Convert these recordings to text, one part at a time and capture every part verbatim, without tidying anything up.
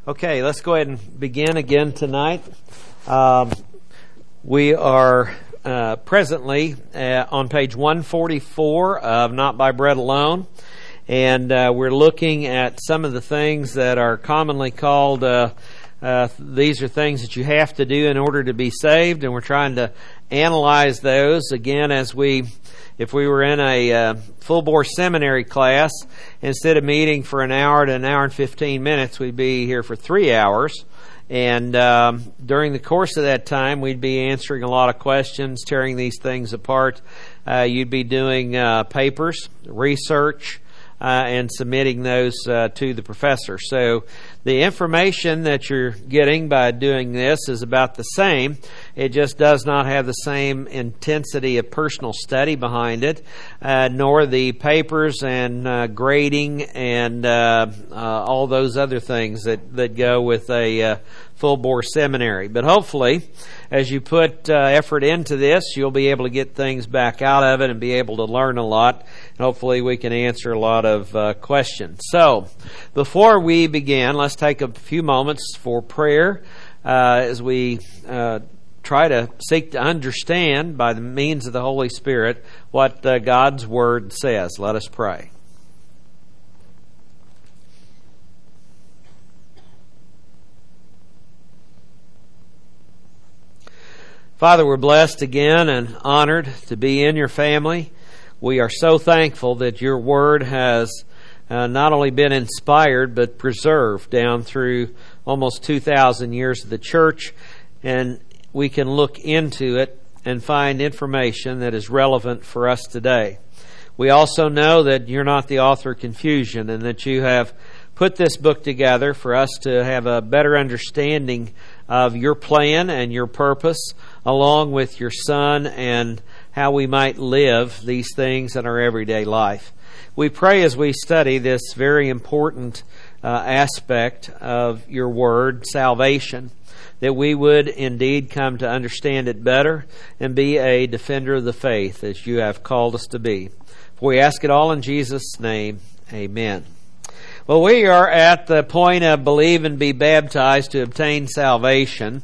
Okay, let's go ahead and begin again tonight. Um, we are uh, presently uh, on page one forty-four of Not by Bread Alone, and uh, we're looking at some of the things that are commonly called, uh, uh, these are things that you have to do in order to be saved, and we're trying to analyze those again as we If we were in a uh, full-bore seminary class, instead of meeting for an hour to an hour and fifteen minutes, we'd be here for three hours. And um, during the course of that time, we'd be answering a lot of questions, tearing these things apart. Uh, you'd be doing uh, papers, research, uh, and submitting those uh, to the professor. So the information that you're getting by doing this is about the same. It just does not have the same intensity of personal study behind it, uh, nor the papers and uh, grading and uh, uh, all those other things that, that go with a uh, full-bore seminary. But hopefully, as you put uh, effort into this, you'll be able to get things back out of it and be able to learn a lot. And hopefully we can answer a lot of uh, questions. So, before we begin, let's take a few moments for prayer uh, as we uh, try to seek to understand by the means of the Holy Spirit what uh, God's Word says. Let us pray. Father, we're blessed again and honored to be in your family. We are so thankful that your Word has uh, not only been inspired but preserved down through almost two thousand years of the church, and we can look into it and find information that is relevant for us today. We also know that you're not the author of confusion and that you have put this book together for us to have a better understanding of your plan and your purpose, along with your Son and how we might live these things in our everyday life. We pray as we study this very important uh, aspect of your Word, salvation, that we would indeed come to understand it better and be a defender of the faith as you have called us to be. For we ask it all in Jesus' name. Amen. Well, we are at the point of believe and be baptized to obtain salvation.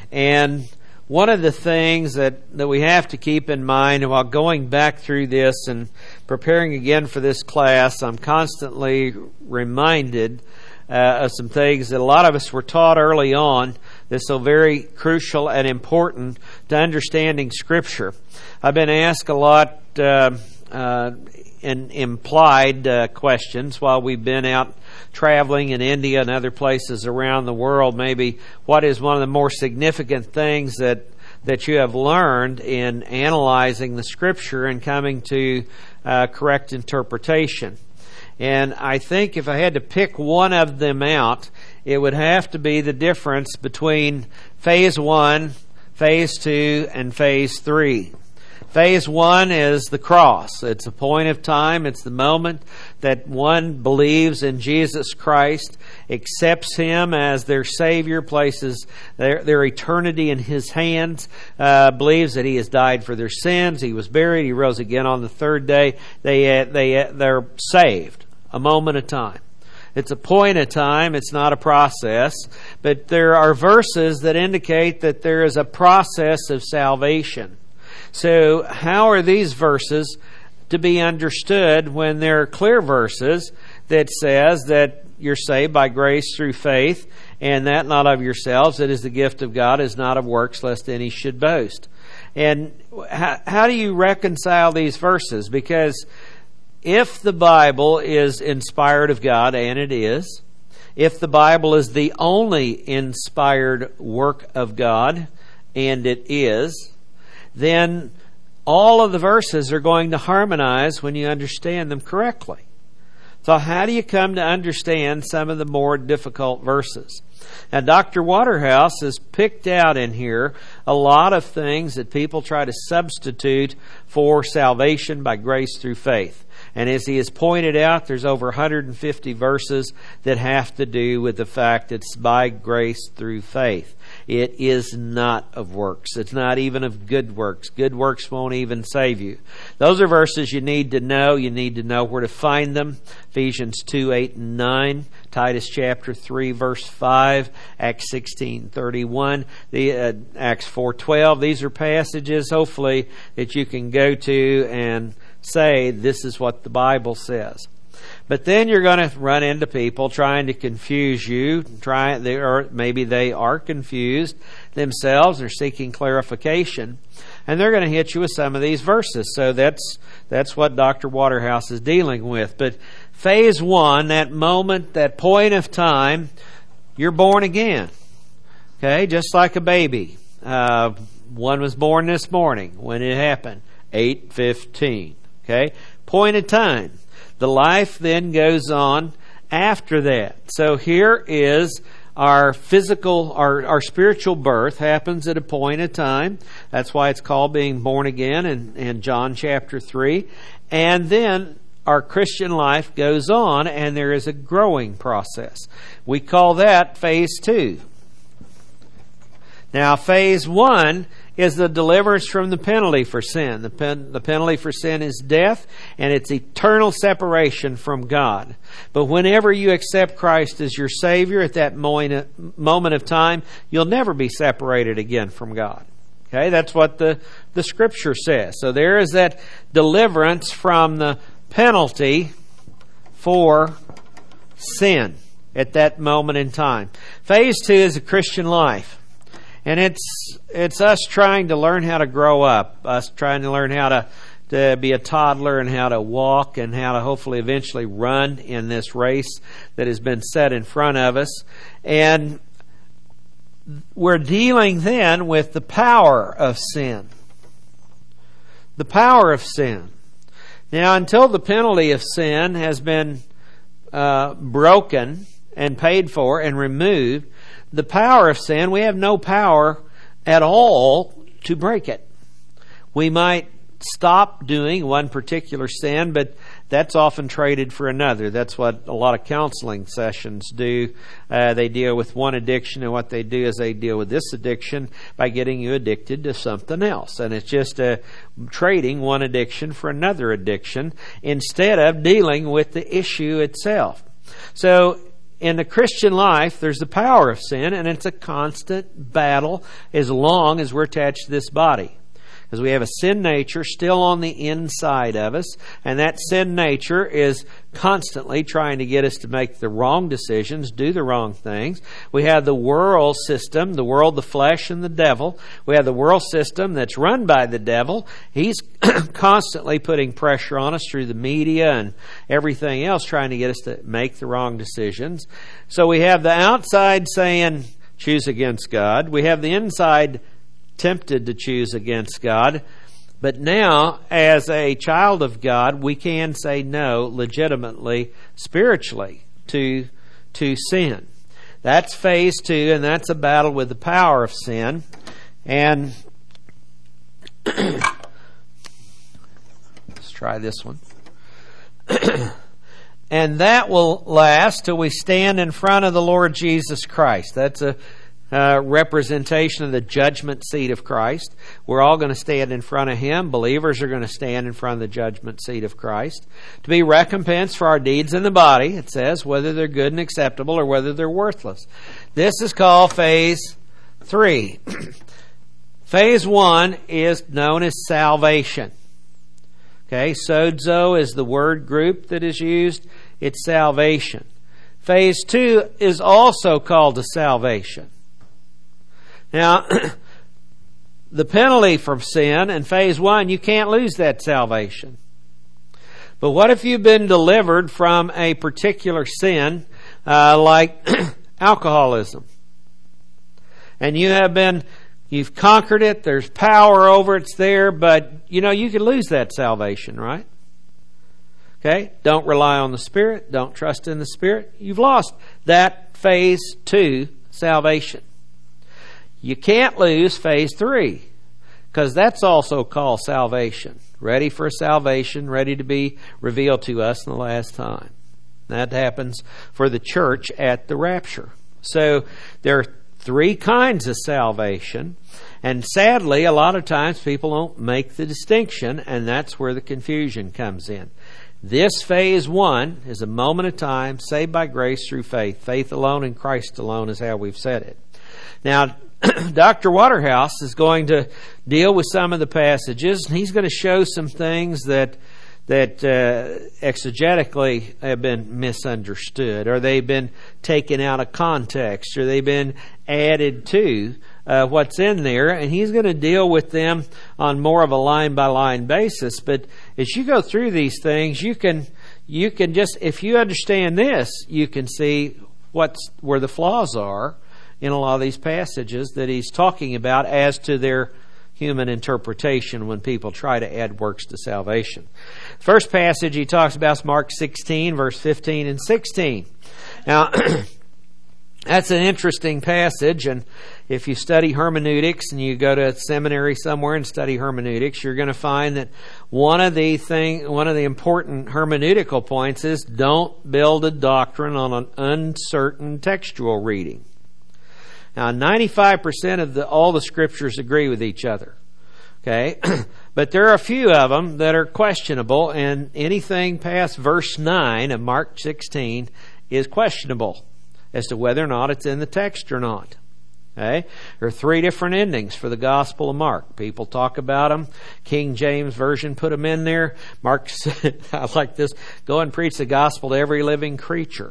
And one of the things that, that we have to keep in mind while going back through this and preparing again for this class, I'm constantly reminded uh, of some things that a lot of us were taught early on that's so very crucial and important to understanding Scripture. I've been asked a lot uh, uh, in implied uh, questions while we've been out traveling in India and other places around the world. Maybe what is one of the more significant things that that you have learned in analyzing the Scripture and coming to uh, correct interpretation? And I think if I had to pick one of them out, it would have to be the difference between phase one, phase two, and phase three. Phase one is the cross. It's a point of time. It's the moment that one believes in Jesus Christ, accepts Him as their Savior, places their, their eternity in His hands, uh, believes that He has died for their sins, He was buried, He rose again on the third day. They, uh, they, uh, they're saved. A moment of time. It's a point of time. It's not a process. But there are verses that indicate that there is a process of salvation. So how are these verses to be understood when there are clear verses that says that you're saved by grace through faith, and that not of yourselves, it is the gift of God, is not of works, lest any should boast? And how, how do you reconcile these verses? Because if the Bible is inspired of God, and it is, if the Bible is the only inspired work of God, and it is, then all of the verses are going to harmonize when you understand them correctly. So how do you come to understand some of the more difficult verses? Now, Doctor Waterhouse has picked out in here a lot of things that people try to substitute for salvation by grace through faith. And as he has pointed out, there's over one hundred fifty verses that have to do with the fact it's by grace through faith. It is not of works. It's not even of good works. Good works won't even save you. Those are verses you need to know. You need to know where to find them. Ephesians two, eight, and nine Titus chapter three, verse five, Acts sixteen thirty-one, the uh, Acts four twelve. These are passages, hopefully, that you can go to and say, this is what the Bible says. But then you're going to run into people trying to confuse you, try, they are, maybe they are confused themselves or seeking clarification, and they're going to hit you with some of these verses. So that's that's what Doctor Waterhouse is dealing with. But phase one, that moment, that point of time, you're born again. Okay, just like a baby. Uh, one was born this morning. When it happened, eight fifteen. Okay, point of time. The life then goes on after that. So here is our physical, our, our spiritual birth happens at a point of time. That's why it's called being born again in, in John chapter three. And then our Christian life goes on and there is a growing process. We call that phase two. Now phase one is the deliverance from the penalty for sin. The, pen, the penalty for sin is death, and it's eternal separation from God. But whenever you accept Christ as your Savior at that moment, moment of time, you'll never be separated again from God. Okay, that's what the, the Scripture says. So there is that deliverance from the penalty for sin at that moment in time. Phase two is a Christian life. And it's it's us trying to learn how to grow up, us trying to learn how to, to be a toddler and how to walk and how to hopefully eventually run in this race that has been set in front of us. And we're dealing then with the power of sin. The power of sin. Now, until the penalty of sin has been uh, broken and paid for and removed, the power of sin, we have no power at all to break it. We might stop doing one particular sin, but that's often traded for another. That's what a lot of counseling sessions do. Uh, they deal with one addiction, and what they do is they deal with this addiction by getting you addicted to something else. And it's just uh, trading one addiction for another addiction instead of dealing with the issue itself. So, in the Christian life, there's the power of sin, and it's a constant battle as long as we're attached to this body. Because we have a sin nature still on the inside of us, and that sin nature is constantly trying to get us to make the wrong decisions, do the wrong things. We have the world system, the world, the flesh, and the devil. We have the world system that's run by the devil. He's constantly putting pressure on us through the media and everything else, trying to get us to make the wrong decisions. So we have the outside saying, choose against God. We have the inside tempted to choose against God. But now, as a child of God, we can say no legitimately, spiritually, to, to sin. That's phase two, and that's a battle with the power of sin. And let's try this one. And that will last till we stand in front of the Lord Jesus Christ. That's a Uh, representation of the judgment seat of Christ. We're all going to stand in front of Him. Believers are going to stand in front of the judgment seat of Christ to be recompensed for our deeds in the body, it says, whether they're good and acceptable or whether they're worthless. This is called phase three. Phase one is known as salvation. Okay, sozo is the word group that is used. It's salvation. Phase two is also called the salvation. Now, the penalty for sin in phase one, you can't lose that salvation. But what if you've been delivered from a particular sin, uh, like alcoholism? And you have been, you've conquered it, there's power over it, it's there, but, you know, you could lose that salvation, right? Okay? Don't rely on the Spirit, don't trust in the Spirit. You've lost that phase two salvation. You can't lose phase three, because that's also called salvation. Ready for salvation, ready to be revealed to us in the last time. That happens for the church at the rapture. So there are three kinds of salvation, and sadly, a lot of times people don't make the distinction, and that's where the confusion comes in. This phase one is a moment of time, saved by grace through faith. Faith alone in Christ alone is how we've said it. Now, Doctor Waterhouse is going to deal with some of the passages. He's going to show some things that that uh, exegetically have been misunderstood, or they've been taken out of context, or they've been added to uh, what's in there, and he's going to deal with them on more of a line-by-line basis. But as you go through these things, you can you can just, if you understand this, you can see what's where the flaws are in a lot of these passages that he's talking about as to their human interpretation when people try to add works to salvation. First passage he talks about is Mark sixteen, verse fifteen and sixteen. Now, that's an interesting passage, and if you study hermeneutics and you go to a seminary somewhere and study hermeneutics, you're going to find that one of the thing, one of the important hermeneutical points is don't build a doctrine on an uncertain textual reading. Now, ninety-five percent of the, all the scriptures agree with each other. Okay? But there are a few of them that are questionable, and anything past verse nine of Mark sixteen is questionable as to whether or not it's in the text or not. Okay? There are three different endings for the Gospel of Mark. People talk about them. King James Version put them in there. Mark said, I like this, go and preach the gospel to every living creature.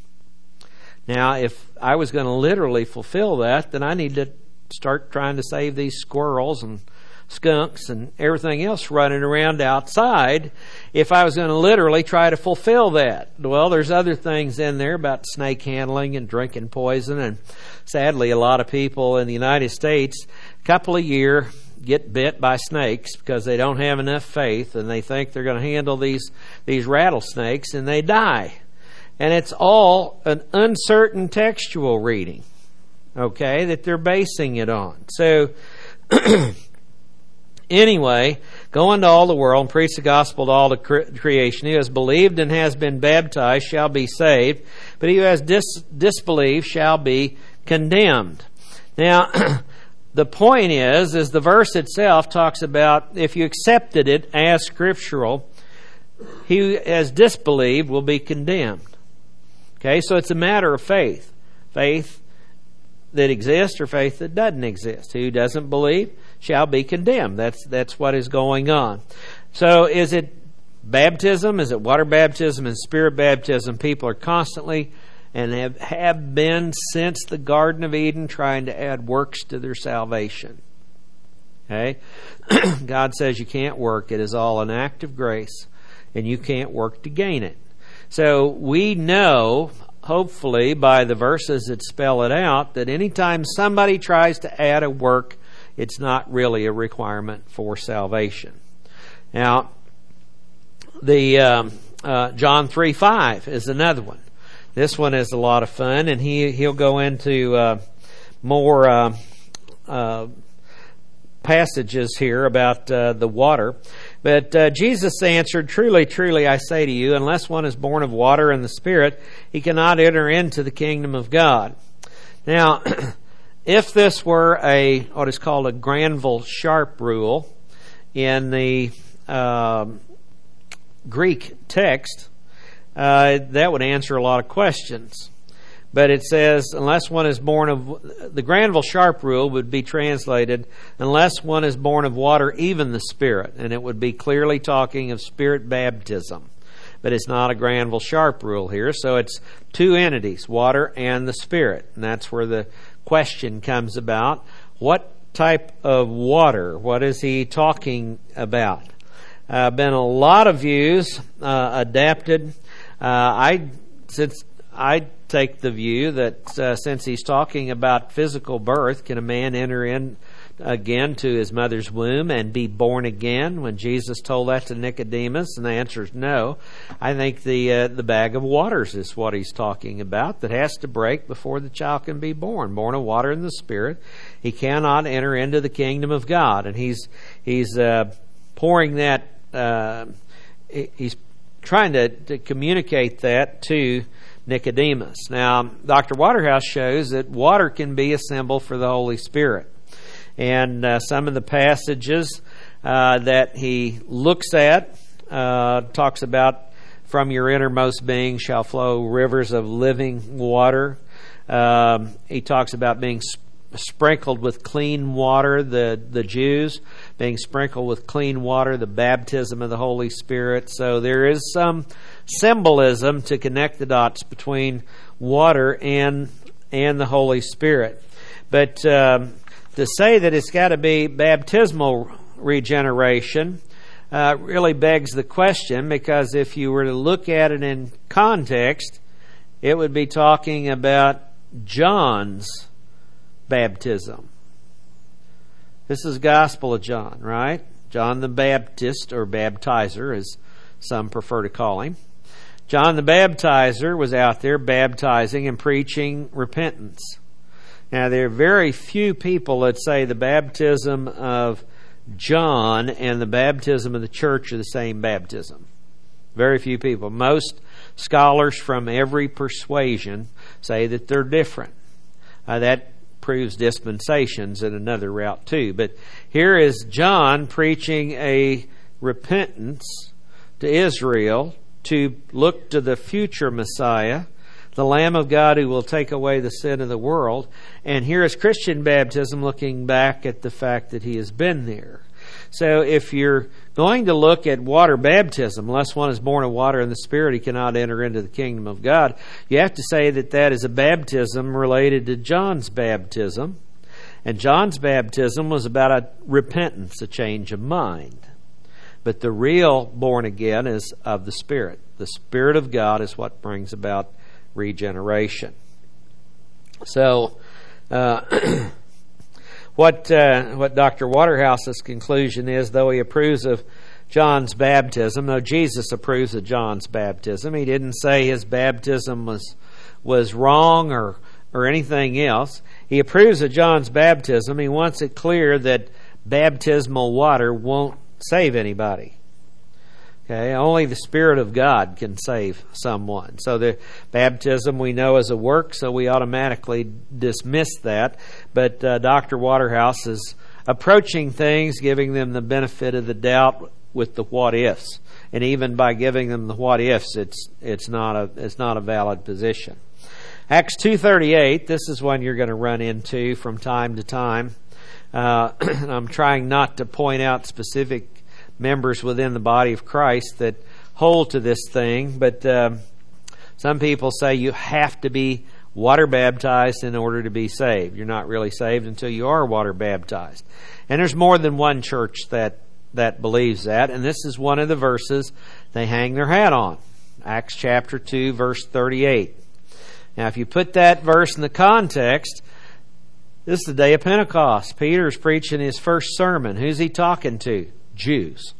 Now, if I was going to literally fulfill that, then I need to start trying to save these squirrels and skunks and everything else running around outside if I was going to literally try to fulfill that. Well, there's other things in there about snake handling and drinking poison, and sadly a lot of people in the United States a couple a year get bit by snakes because they don't have enough faith and they think they're going to handle these these rattlesnakes, and they die. And it's all an uncertain textual reading, okay, that they're basing it on. So, anyway, go into all the world and preach the gospel to all the cre- creation. He who has believed and has been baptized shall be saved, but he who has dis- disbelieved shall be condemned. Now, the point is, is the verse itself talks about if you accepted it as scriptural, he who has disbelieved will be condemned. Okay, so it's a matter of faith. Faith that exists or faith that doesn't exist. Who doesn't believe shall be condemned. That's that's what is going on. So is it baptism? Is it water baptism and spirit baptism? People are constantly and have, have been since the Garden of Eden trying to add works to their salvation. Okay? God says you can't work. It is all an act of grace, and you can't work to gain it. So we know, hopefully, by the verses that spell it out, that anytime somebody tries to add a work, it's not really a requirement for salvation. Now, the um, uh, John three five is another one. This one is a lot of fun, and he, he'll go into uh, more uh, uh, passages here about uh, the water. But uh, Jesus answered, Truly, truly, I say to you, unless one is born of water and the Spirit, he cannot enter into the kingdom of God. Now, if this were a what is called a Granville-Sharp rule in the uh, Greek text, uh, that would answer a lot of questions. But it says, unless one is born of... The Granville-Sharp rule would be translated, unless one is born of water, even the Spirit. And it would be clearly talking of Spirit baptism. But it's not a Granville-Sharp rule here. So it's two entities, water and the Spirit. And that's where the question comes about. What type of water? What is he talking about? Uh, been a lot of views uh, adapted. Uh, I... since I take the view that uh, since he's talking about physical birth, can a man enter in again to his mother's womb and be born again? When Jesus told that to Nicodemus, and the answer is no. I think the uh, the bag of waters is what he's talking about, that has to break before the child can be born. Born of water and the Spirit, he cannot enter into the kingdom of God. And he's he's uh, pouring that. Uh, he's trying to, to communicate that to Nicodemus. Now, Doctor Waterhouse shows that water can be a symbol for the Holy Spirit. And uh, some of the passages uh, that he looks at uh, talks about from your innermost being shall flow rivers of living water. Um, he talks about being sp- sprinkled with clean water, the, the Jews being sprinkled with clean water, the baptism of the Holy Spirit. So there is some symbolism to connect the dots between water and and the Holy Spirit. But um, to say that it's got to be baptismal regeneration uh, really begs the question, because if you were to look at it in context, it would be talking about John's baptism. This is Gospel of John, right? John the Baptist, or baptizer, as some prefer to call him. John the Baptizer was out there baptizing and preaching repentance. Now, there are very few people that say the baptism of John and the baptism of the church are the same baptism. Very few people. Most scholars from every persuasion say that they're different. Uh, that proves dispensations in another route too. But here is John preaching a repentance to Israel to look to the future Messiah, the Lamb of God who will take away the sin of the world. And here is Christian baptism looking back at the fact that he has been there. So if you're going to look at water baptism, unless one is born of water and the Spirit, he cannot enter into the kingdom of God. You have to say that that is a baptism related to John's baptism. And John's baptism was about a repentance, a change of mind. But the real born again is of the Spirit. The Spirit of God is what brings about regeneration. So, uh, what uh, what Doctor Waterhouse's conclusion is, though he approves of John's baptism, though Jesus approves of John's baptism, he didn't say his baptism was was wrong or or anything else. He approves of John's baptism. He wants it clear that baptismal water won't save anybody. Okay, only the Spirit of God can save someone. So the baptism we know is a work, so we automatically dismiss that. But uh, Doctor Waterhouse is approaching things, giving them the benefit of the doubt with the what ifs, and even by giving them the what ifs, it's it's not a it's not a valid position. Acts two thirty-eight. This is one you're going to run into from time to time. Uh, I'm trying not to point out specific members within the body of Christ that hold to this thing, but um, some people say you have to be water baptized in order to be saved. You're not really saved until you are water baptized. And there's more than one church that, that believes that, and this is one of the verses they hang their hat on. Acts chapter two, verse thirty-eight. Now, if you put that verse in the context, this is the day of Pentecost. Peter's preaching his first sermon. Who's he talking to? Jews.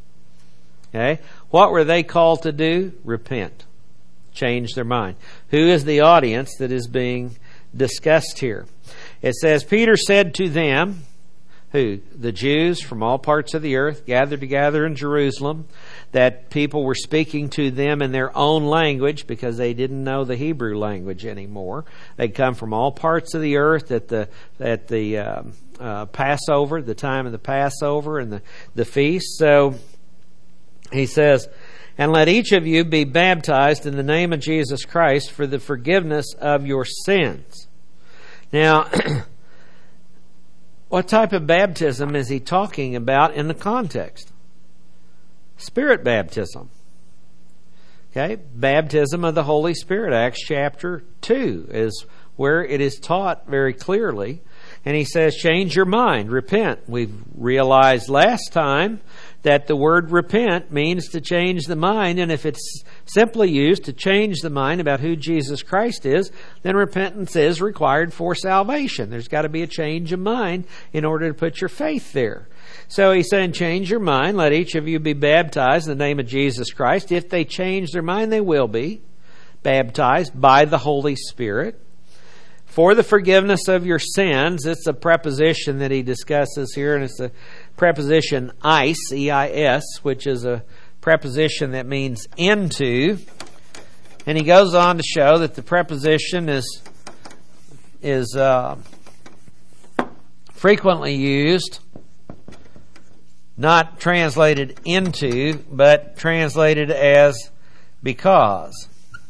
Okay? What were they called to do? Repent. Change their mind. Who is the audience that is being discussed here? It says, Peter said to them, who? The Jews from all parts of the earth gathered together in Jerusalem, that people were speaking to them in their own language because they didn't know the Hebrew language anymore. They'd come from all parts of the earth at the at the uh, uh, Passover, the time of the Passover and the, the feast. So he says, and let each of you be baptized in the name of Jesus Christ for the forgiveness of your sins. Now, what type of baptism is he talking about in the context? Spirit baptism. Okay, baptism of the Holy Spirit. Acts chapter two is where it is taught very clearly. And he says, change your mind, repent. We've realized last time that the word repent means to change the mind. And if it's simply used to change the mind about who Jesus Christ is, then repentance is required for salvation. There's got to be a change of mind in order to put your faith there. So he's saying, change your mind. Let each of you be baptized in the name of Jesus Christ. If they change their mind, they will be baptized by the Holy Spirit for the forgiveness of your sins. It's a preposition that he discusses here, and it's the preposition eis, E I S, which is a preposition that means into. And he goes on to show that the preposition is is uh, frequently used, not translated into, but translated as because.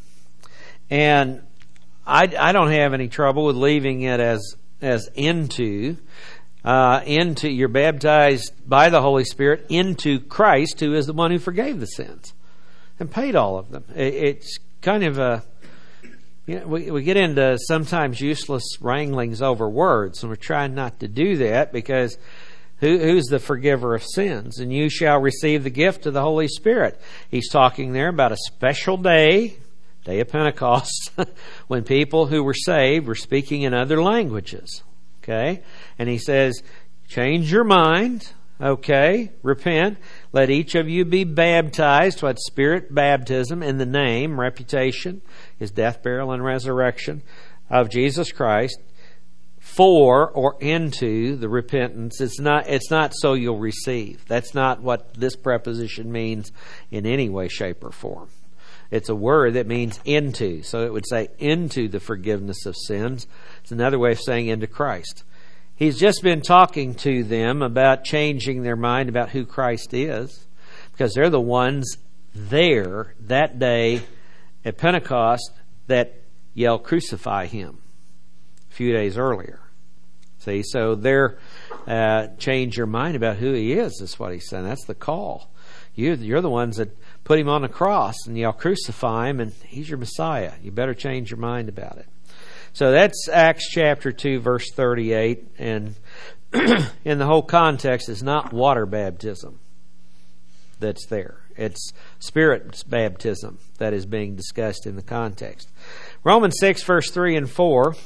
And I, I don't have any trouble with leaving it as as into. Uh, into you're baptized by the Holy Spirit into Christ, who is the one who forgave the sins and paid all of them. It, it's kind of a, you know, we, we get into sometimes useless wranglings over words, and we're trying not to do that because who, who's the forgiver of sins? And you shall receive the gift of the Holy Spirit. He's talking there about a special day, day of Pentecost, when people who were saved were speaking in other languages. Okay? And he says, change your mind. Okay? Repent. Let each of you be baptized. What? Spirit baptism in the name, reputation, his death, burial, and resurrection of Jesus Christ for or into the repentance. It's not, it's not so you'll receive. That's not what this preposition means in any way, shape, or form. It's a word that means into. So it would say into the forgiveness of sins. It's another way of saying into Christ. He's just been talking to them about changing their mind about who Christ is, because they're the ones there that day at Pentecost that yelled, "Crucify him," a few days earlier. See, so they're uh, change your mind about who he is. Is what he's saying. That's the call. You, you're the ones that put him on the cross and y'all crucify him, and he's your Messiah. You better change your mind about it. So that's Acts chapter two, verse thirty-eight. And in the whole context, it's not water baptism that's there. It's Spirit baptism that is being discussed in the context. Romans six, verse three and four.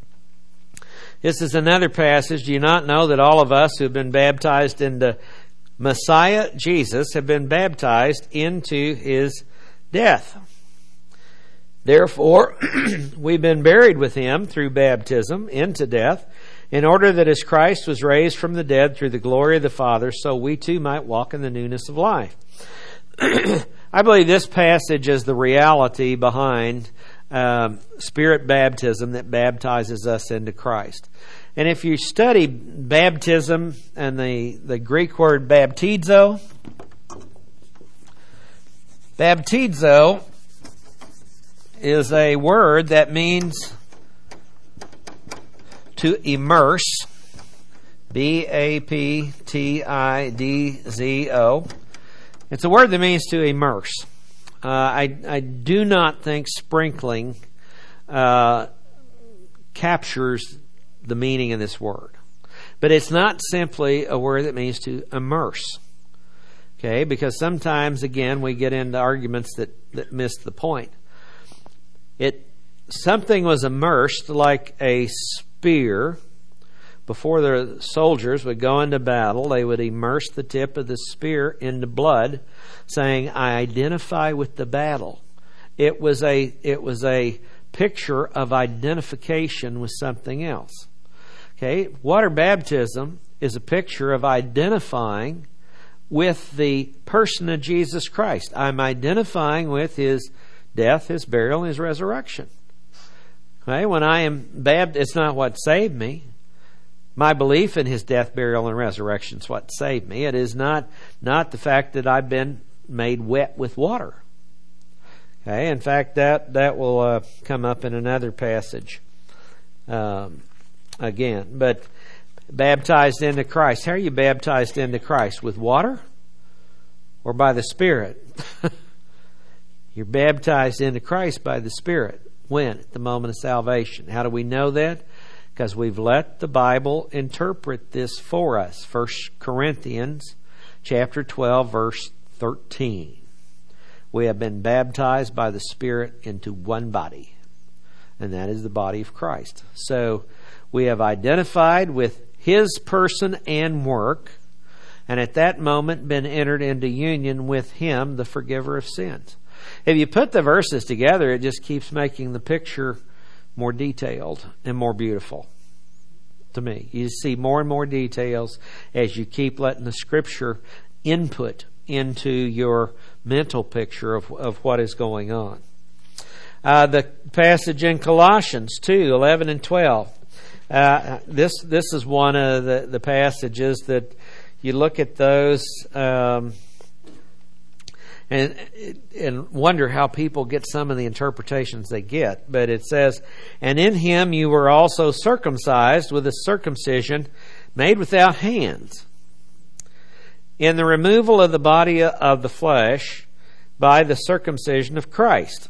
This is another passage. Do you not know that all of us who have been baptized into Messiah Jesus have been baptized into his death? Therefore, we've been buried with him through baptism into death, in order that as Christ was raised from the dead through the glory of the Father, so we too might walk in the newness of life. I believe this passage is the reality behind um, Spirit baptism that baptizes us into Christ. And if you study baptism and the, the Greek word baptizo, baptizo is a word that means to immerse, B A P T I D Z O. It's a word that means to immerse. Uh, I, I do not think sprinkling uh, captures the meaning of this word. But it's not simply a word that means to immerse. Okay, because sometimes, again, we get into arguments that, that miss the point. It something was immersed like a spear. Before the soldiers would go into battle, they would immerse the tip of the spear into blood, saying, "I identify with the battle." It was a it was a picture of identification with something else. Okay, water baptism is a picture of identifying with the person of Jesus Christ. I'm identifying with his death, his burial, and his resurrection. Okay, when I am baptized, it's not what saved me. My belief in his death, burial, and resurrection is what saved me. It is not, not the fact that I've been made wet with water. Okay, in fact, that, that will uh, come up in another passage um, again. But baptized into Christ. How are you baptized into Christ? With water or by the Spirit? You're baptized into Christ by the Spirit. When? At the moment of salvation. How do we know that? Because we've let the Bible interpret this for us. First Corinthians chapter twelve, verse thirteen. We have been baptized by the Spirit into one body, and that is the body of Christ. So we have identified with his person and work, and at that moment been entered into union with him, the forgiver of sins. If you put the verses together, it just keeps making the picture more detailed and more beautiful to me. You see more and more details as you keep letting the Scripture input into your mental picture of, of what is going on. Uh, the passage in Colossians two, eleven and twelve. Uh, this this is one of the, the passages that you look at those um, and and wonder how people get some of the interpretations they get. But it says, "And in him you were also circumcised with a circumcision made without hands, in the removal of the body of the flesh by the circumcision of Christ,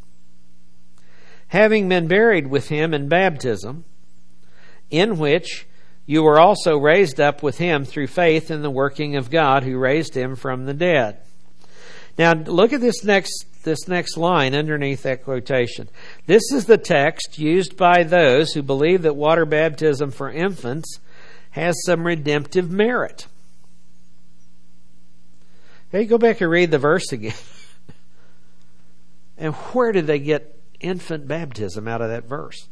having been buried with him in baptism, in which you were also raised up with him through faith in the working of God who raised him from the dead." Now look at this next this next line underneath that quotation. This is the text used by those who believe that water baptism for infants has some redemptive merit. Hey, go back and read the verse again. And where did they get infant baptism out of that verse?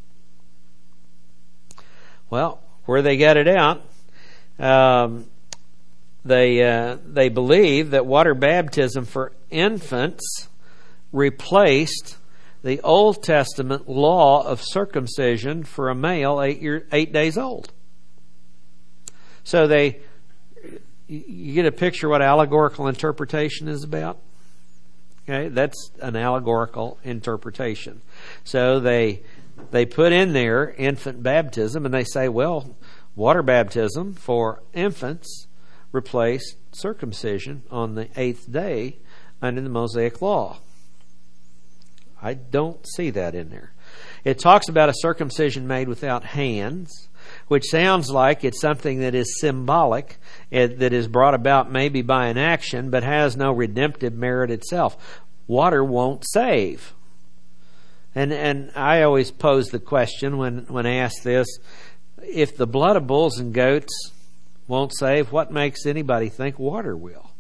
Well, where they got it out, um, they uh, they believe that water baptism for infants replaced the Old Testament law of circumcision for a male eight year, eight days old. So they, you get a picture what allegorical interpretation is about. Okay, that's an allegorical interpretation. So they they put in there infant baptism, and they say, well, water baptism for infants replaced circumcision on the eighth day under the Mosaic law. I don't see that in there. It talks about a circumcision made without hands, which sounds like it's something that is symbolic, it, that is brought about maybe by an action, but has no redemptive merit itself. Water won't save. And and I always pose the question when, when asked this, if the blood of bulls and goats won't save, what makes anybody think water will?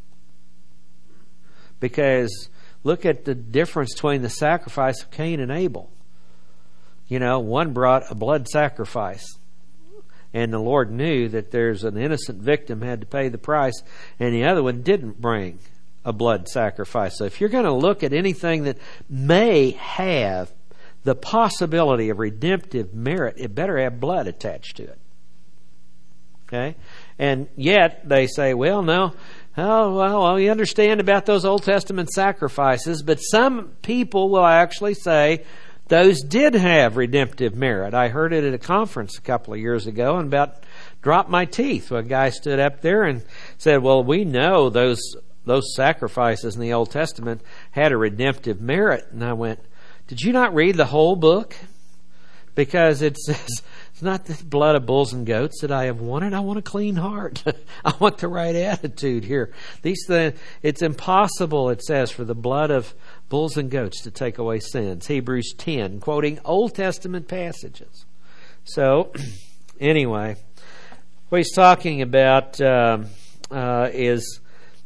Because look at the difference between the sacrifice of Cain and Abel. You know, one brought a blood sacrifice, and the Lord knew that there's an innocent victim had to pay the price, and the other one didn't bring a blood sacrifice. So if you're going to look at anything that may have the possibility of redemptive merit, it better have blood attached to it. Okay? And yet they say, well, no, oh, well, well, you understand about those Old Testament sacrifices, but some people will actually say those did have redemptive merit. I heard it at a conference a couple of years ago and about dropped my teeth. A guy stood up there and said, well, we know those those sacrifices in the Old Testament had a redemptive merit. And I went, did you not read the whole book? Because it says, it's not the blood of bulls and goats that I have wanted. I want a clean heart. I want the right attitude here. These things, it's impossible, it says, for the blood of bulls and goats to take away sins. Hebrews ten, quoting Old Testament passages. So, anyway, what he's talking about uh, uh, is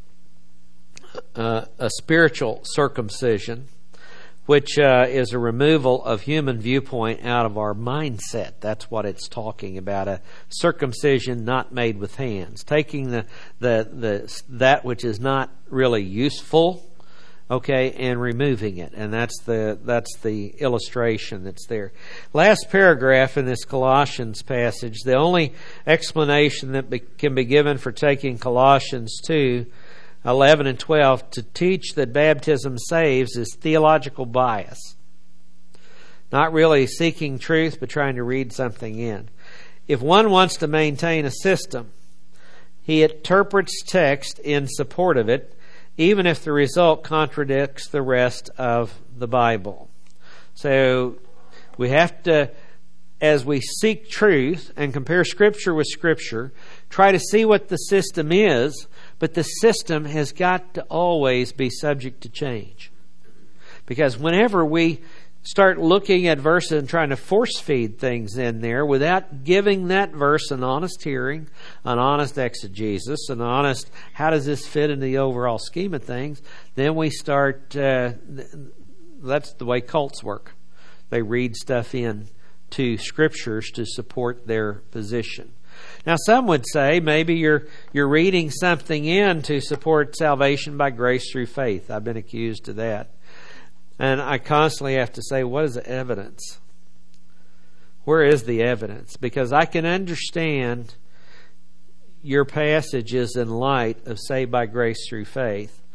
uh, a spiritual circumcision, which uh, is a removal of human viewpoint out of our mindset. That's what it's talking about, a circumcision not made with hands. Taking the, the, the that which is not really useful, okay, and removing it. And that's the that's the illustration that's there. Last paragraph in this Colossians passage, the only explanation that be, can be given for taking Colossians two, eleven and twelve to teach that baptism saves is theological bias. Not really seeking truth, but trying to read something in. If one wants to maintain a system, he interprets text in support of it, even if the result contradicts the rest of the Bible. So we have to, as we seek truth and compare Scripture with Scripture, try to see what the system is, but the system has got to always be subject to change. Because whenever we start looking at verses and trying to force feed things in there without giving that verse an honest hearing, an honest exegesis, an honest, how does this fit into the overall scheme of things, then we start, uh, that's the way cults work. They read stuff in to scriptures to support their position. Now, some would say maybe you're you're reading something in to support salvation by grace through faith. I've been accused of that. And I constantly have to say, what is the evidence? Where is the evidence? Because I can understand your passages in light of saved by grace through faith.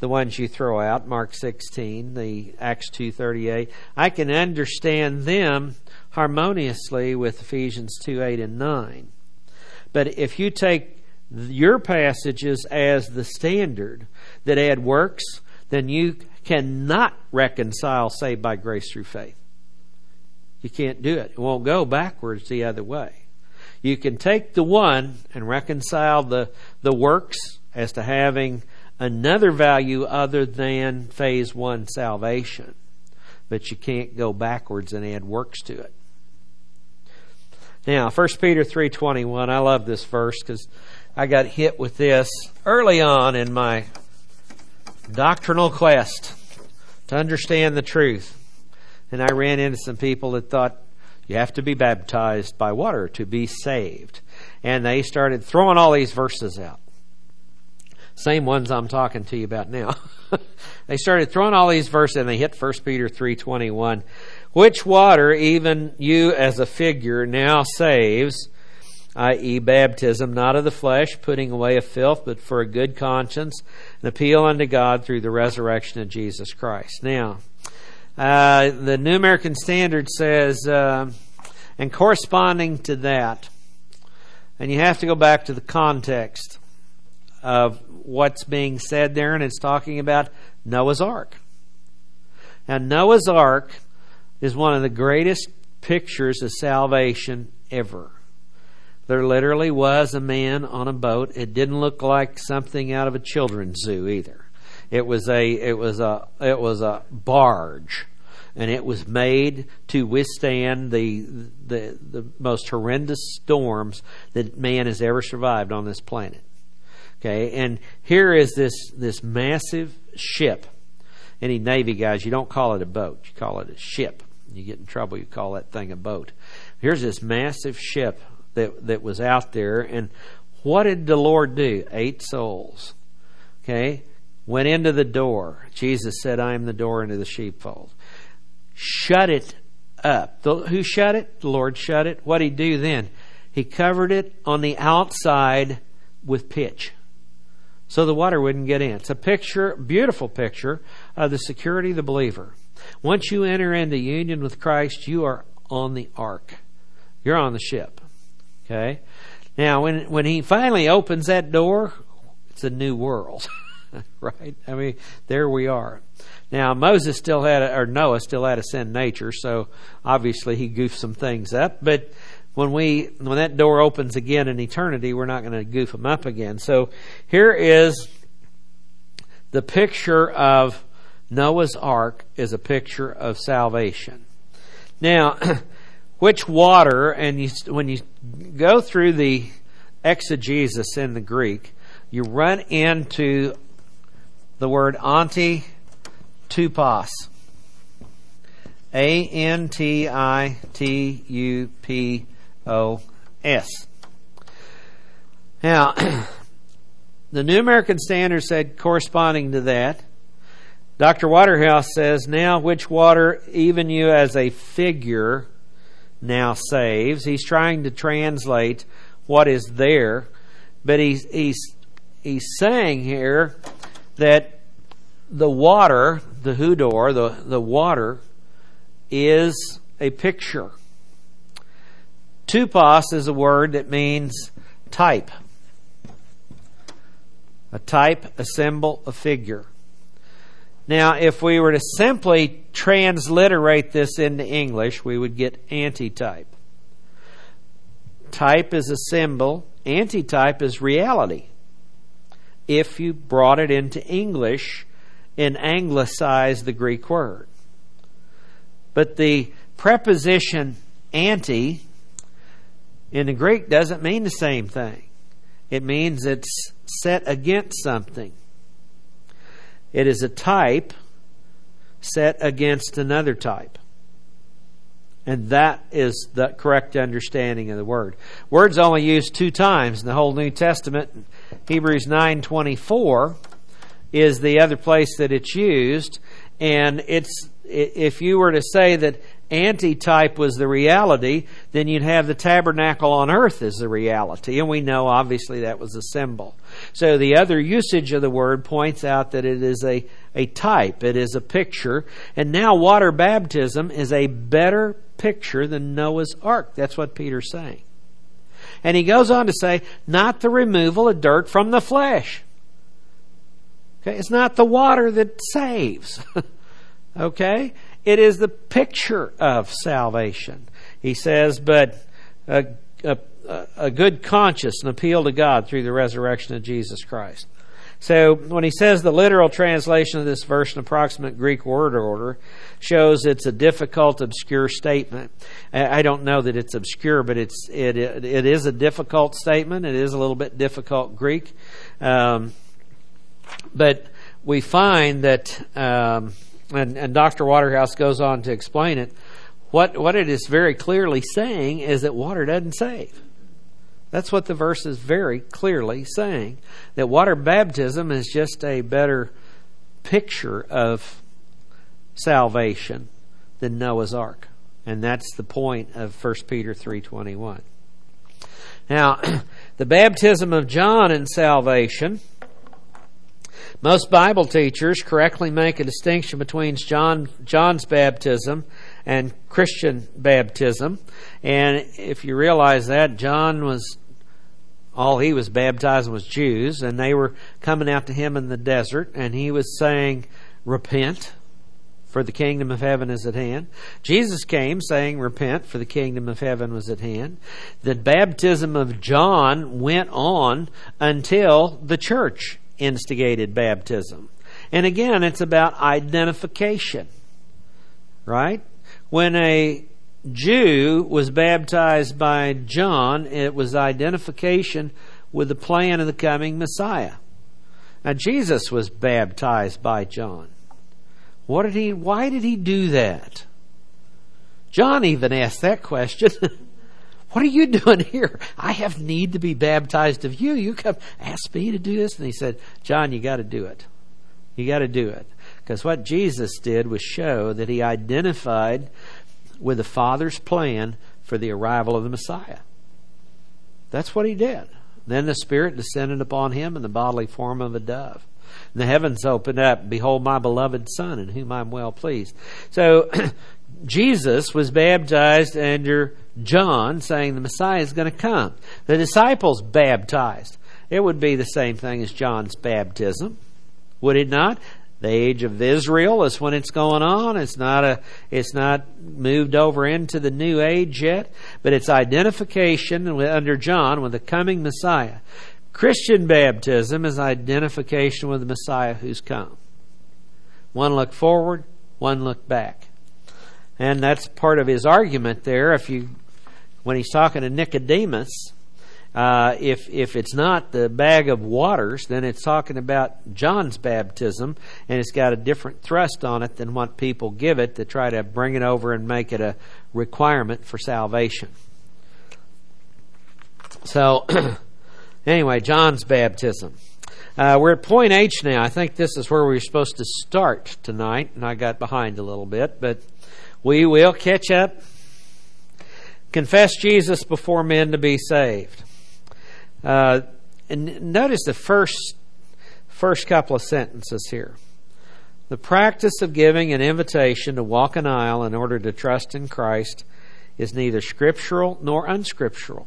the ones you throw out, Mark sixteen, the Acts two thirty-eight. I can understand them harmoniously with Ephesians two eight and nine. But if you take your passages as the standard that add works, then you cannot reconcile saved by grace through faith. You can't do it. It won't go backwards the other way. You can take the one and reconcile the, the works as to having another value other than phase one salvation. But you can't go backwards and add works to it. Now, First Peter three twenty-one, I love this verse because I got hit with this early on in my doctrinal quest to understand the truth. And I ran into some people that thought you have to be baptized by water to be saved. And they started throwing all these verses out. Same ones I'm talking to you about now. They started throwing all these verses and they hit First Peter three twenty-one. Which water, even you as a figure, now saves, that is baptism, not of the flesh, putting away of filth, but for a good conscience, and appeal unto God through the resurrection of Jesus Christ. Now, uh, the New American Standard says, uh, and corresponding to that, and you have to go back to the context of what's being said there, and it's talking about Noah's Ark. Now, Noah's Ark is one of the greatest pictures of salvation ever. There literally was a man on a boat. It didn't look like something out of a children's zoo either. It was a it was a it was a barge, and it was made to withstand the the the most horrendous storms that man has ever survived on this planet. Okay, and here is this this massive ship. Any Navy guys, you don't call it a boat, you call it a ship. You get in trouble, you call that thing a boat. Here's this massive ship that that was out there, and what did the Lord do? Eight souls. Okay, went into the door. Jesus said, "I am the door into the sheepfold." Shut it up. The, who shut it? The Lord shut it. What did He do then? He covered it on the outside with pitch, so the water wouldn't get in. It's a picture, beautiful picture of the security of the believer. Once you enter into union with Christ, you are on the ark. You're on the ship. Okay? Now, when when He finally opens that door, it's a new world. Right? I mean, there we are. Now, Moses still had, a, or Noah still had a sin nature, so obviously he goofed some things up. But when we when that door opens again in eternity, we're not going to goof them up again. So here is the picture of Noah's Ark is a picture of salvation. Now, which water, and you, when you go through the exegesis in the Greek, you run into the word anti tupos. A N T I T U P O S. Now, the New American Standard said corresponding to that, Doctor Waterhouse says, now which water even you as a figure now saves. He's trying to translate what is there, but he's he's he's saying here that the water, the hudor, the, the water, is a picture. Tupos is a word that means type. A type, a symbol, a figure. Now, if we were to simply transliterate this into English, we would get antitype. Type is a symbol. Antitype is reality. If you brought it into English and anglicized the Greek word. But the preposition anti in the Greek doesn't mean the same thing. It means it's set against something. It is a type set against another type. And that is the correct understanding of the word. Word's only used two times in the whole New Testament. Hebrews nine twenty-four is the other place that it's used. And it's, if you were to say that antitype was the reality, then you'd have the tabernacle on earth as the reality. And we know, obviously, that was a symbol. So the other usage of the word points out that it is a, a type. It is a picture. And now water baptism is a better picture than Noah's Ark. That's what Peter's saying. And he goes on to say, not the removal of dirt from the flesh. Okay, it's not the water that saves. Okay? It is the picture of salvation. He says, but a, a, a good conscience and appeal to God through the resurrection of Jesus Christ. So when he says the literal translation of this verse in approximate Greek word order shows it's a difficult, obscure statement. I don't know that it's obscure, but it's it it, it is a difficult statement. It is a little bit difficult Greek. Um, but we find that... Um, And, and Doctor Waterhouse goes on to explain it. What what it is very clearly saying is that water doesn't save. That's what the verse is very clearly saying. That water baptism is just a better picture of salvation than Noah's Ark. And that's the point of First Peter three twenty-one. Now, the baptism of John in salvation... Most Bible teachers correctly make a distinction between John, John's baptism and Christian baptism. And if you realize that, John was, all he was baptizing was Jews, and they were coming out to him in the desert, and he was saying, repent, for the kingdom of heaven is at hand. Jesus came saying, repent, for the kingdom of heaven was at hand. The baptism of John went on until the church instigated baptism. And again, it's about identification. Right? When a Jew was baptized by John, it was identification with the plan of the coming Messiah. Now, Jesus was baptized by John. What did he, why did he do that? John even asked that question. What are you doing here? I have need to be baptized of you. You come ask me to do this. And he said, John, you got to do it. You got to do it. Because what Jesus did was show that he identified with the Father's plan for the arrival of the Messiah. That's what he did. Then the Spirit descended upon him in the bodily form of a dove. And the heavens opened up. Behold, my beloved Son, in whom I'm well pleased. So Jesus was baptized under John, saying the Messiah is going to come. The disciples baptized. It would be the same thing as John's baptism, would it not? The age of Israel is when it's going on. It's not a. It's not moved over into the new age yet, but it's identification under John with the coming Messiah. Christian baptism is identification with the Messiah who's come. One look forward, one look back. And that's part of his argument there. If you, when he's talking to Nicodemus, uh, if if it's not the bag of waters, then it's talking about John's baptism, and it's got a different thrust on it than what people give it to try to bring it over and make it a requirement for salvation. So, anyway, John's baptism. Uh, we're at point H now. I think this is where we were supposed to start tonight, and I got behind a little bit, but we will catch up. Confess Jesus before men to be saved. Uh, and notice the first first couple of sentences here. The practice of giving an invitation to walk an aisle in order to trust in Christ is neither scriptural nor unscriptural.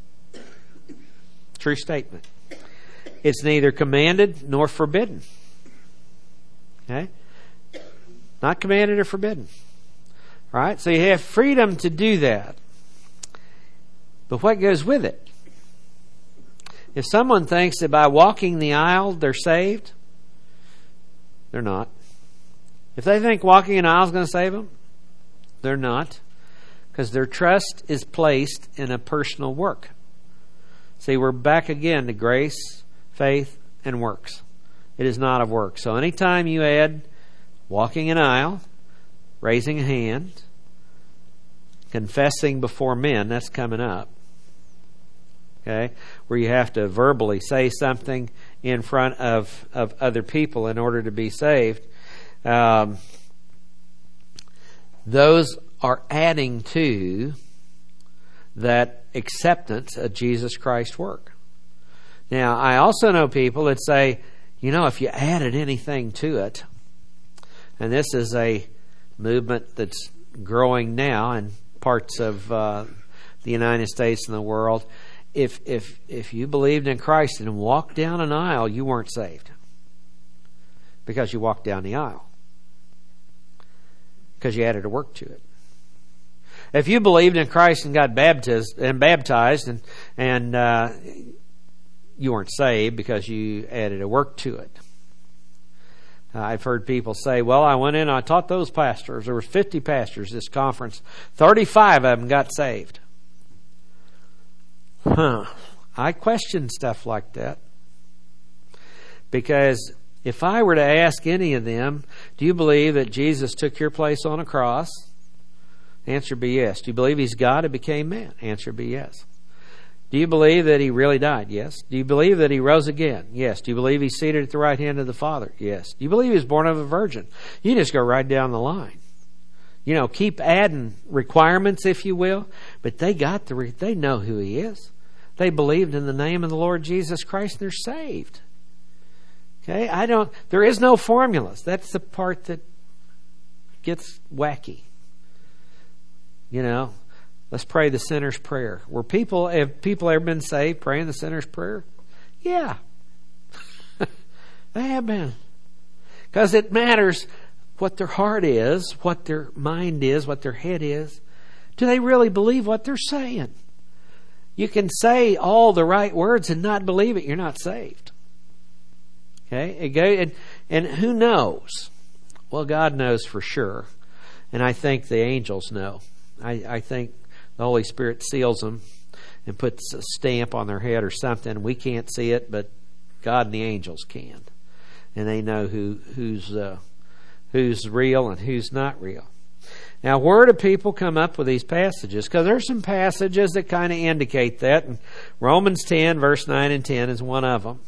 True statement. It's neither commanded nor forbidden. Okay? Not commanded or forbidden. All right? So you have freedom to do that. But what goes with it? If someone thinks that by walking the aisle they're saved, they're not. If they think walking an aisle is going to save them, they're not. Because their trust is placed in a personal work. See, we're back again to grace, faith, and works. It is not of works. So anytime you add walking an aisle, raising a hand, confessing before men, that's coming up. Okay? Where you have to verbally say something in front of, of other people in order to be saved. Um, those are adding to that acceptance of Jesus Christ's work. Now, I also know people that say, you know, if you added anything to it, and this is a movement that's growing now in parts of uh, the United States and the world, if if if you believed in Christ and walked down an aisle, you weren't saved because you walked down the aisle, because you added a work to it. If you believed in Christ and got baptized and baptized and and uh, you weren't saved because you added a work to it. Uh, I've heard people say, well, I went in and I taught those pastors. There were fifty pastors this conference. thirty-five of them got saved. Huh. I question stuff like that. Because if I were to ask any of them, do you believe that Jesus took your place on a cross? Answer be yes. Do you believe He's God and became man? Answer be yes. Do you believe that He really died? Yes. Do you believe that He rose again? Yes. Do you believe He's seated at the right hand of the Father? Yes. Do you believe He was born of a virgin? You just go right down the line. You know, keep adding requirements, if you will, but they got the, they know who He is. They believed in the name of the Lord Jesus Christ and they're saved. Okay? I don't, there is no formulas. That's the part that gets wacky. You know, let's pray the sinner's prayer. Were people, have people ever been saved praying the sinner's prayer? Yeah. They have been. Because it matters what their heart is, what their mind is, what their head is. Do they really believe what they're saying? You can say all the right words and not believe it. You're not saved. Okay? And, and who knows? Well, God knows for sure. And I think the angels know. I, I think the Holy Spirit seals them and puts a stamp on their head or something. We can't see it, but God and the angels can. And they know who who's uh, who's real and who's not real. Now, where do people come up with these passages? Because there's some passages that kind of indicate that. And Romans ten, verse nine and ten is one of them.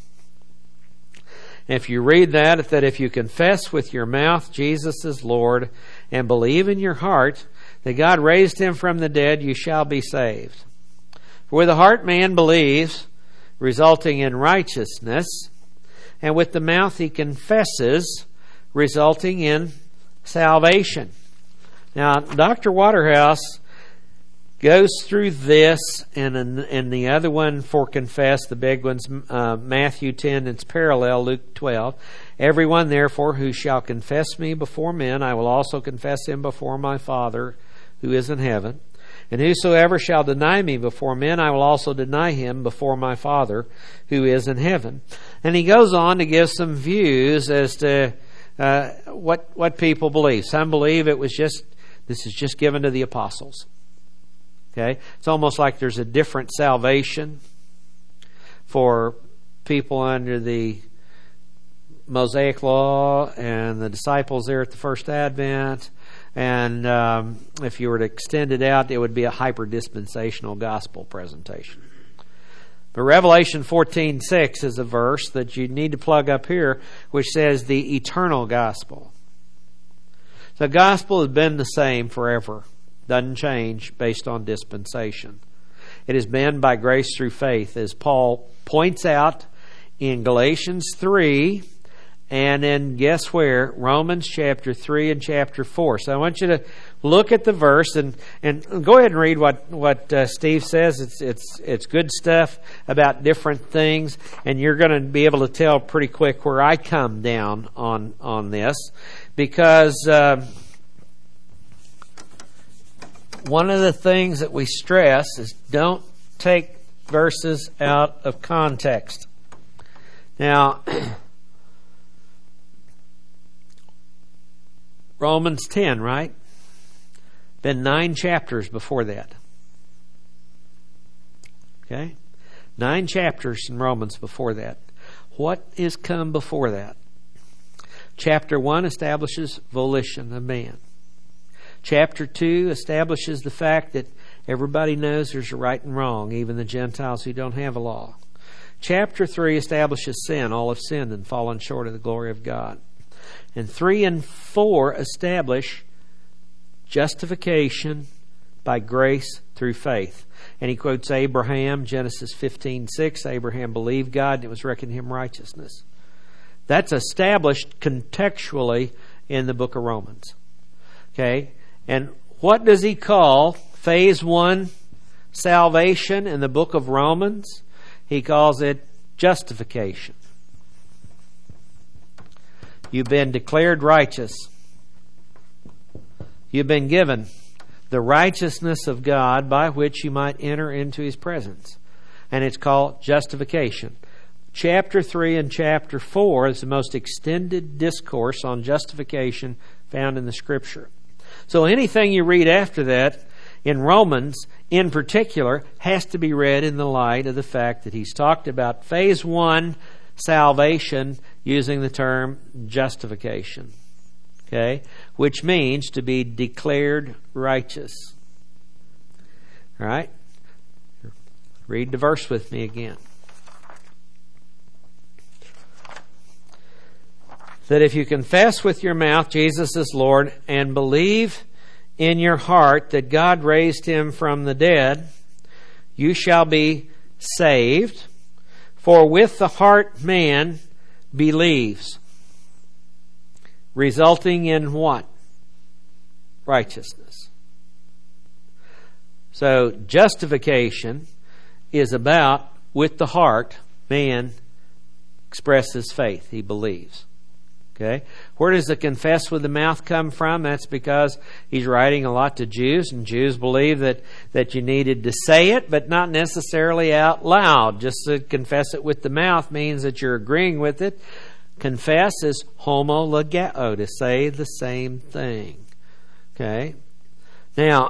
If you read that, that if you confess with your mouth Jesus is Lord and believe in your heart that God raised Him from the dead, you shall be saved. For with the heart man believes, resulting in righteousness, and with the mouth he confesses, resulting in salvation. Now, Doctor Waterhouse goes through this, and and the other one for confess, the big one's uh, Matthew ten, it's parallel, Luke twelve. Everyone, therefore, who shall confess me before men, I will also confess him before my Father who is in heaven. And whosoever shall deny me before men, I will also deny him before my Father who is in heaven. And he goes on to give some views as to uh, what what people believe. Some believe it was just, this is just given to the apostles. Okay? It's almost like there's a different salvation for people under the Mosaic Law and the disciples there at the first Advent. And um, if you were to extend it out, it would be a hyper-dispensational gospel presentation. But Revelation fourteen six is a verse that you need to plug up here, which says the eternal gospel. The gospel has been the same forever. Doesn't change based on dispensation. It has been by grace through faith, as Paul points out in Galatians three, and then guess where? Romans chapter three and chapter four. So I want you to look at the verse and, and go ahead and read what, what uh, Steve says. It's, it's, it's good stuff about different things, and you're going to be able to tell pretty quick where I come down on, on this. Because uh, one of the things that we stress is don't take verses out of context. Now, Romans ten, right? Been nine chapters before that. Okay? Nine chapters in Romans before that. What is come before that? Chapter one establishes volition of man. Chapter two establishes the fact that everybody knows there's a right and wrong, even the Gentiles who don't have a law. Chapter three establishes sin. All have sinned and fallen short of the glory of God. And three and four establish justification by grace through faith. And he quotes Abraham, Genesis fifteen six. Abraham believed God and it was reckoned him righteousness. That's established contextually in the book of Romans. Okay? And what does he call phase one salvation in the book of Romans? He calls it justification. You've been declared righteous. You've been given the righteousness of God by which you might enter into His presence. And it's called justification. Chapter three and chapter four is the most extended discourse on justification found in the Scripture. So anything you read after that in Romans, in particular, has to be read in the light of the fact that he's talked about phase one salvation using the term justification. Okay? Which means to be declared righteous. All right? Read the verse with me again. That if you confess with your mouth Jesus is Lord and believe in your heart that God raised Him from the dead, you shall be saved. For with the heart man believes, resulting in what? Righteousness. So justification is about, with the heart, man expresses faith. He believes. Okay? Where does the confess with the mouth come from? That's because he's writing a lot to Jews, and Jews believe that, that you needed to say it, but not necessarily out loud. Just to confess it with the mouth means that you're agreeing with it. Confess is homologeo, to say the same thing. Okay? Now,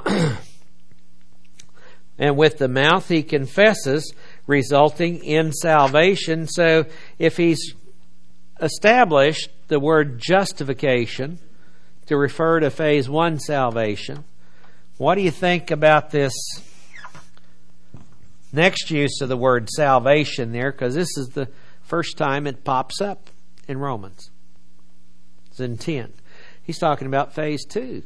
and with the mouth he confesses, resulting in salvation. So if he's established the word justification to refer to phase one salvation, what do you think about this next use of the word salvation there? Because this is the first time it pops up in Romans. It's in ten. He's talking about phase two.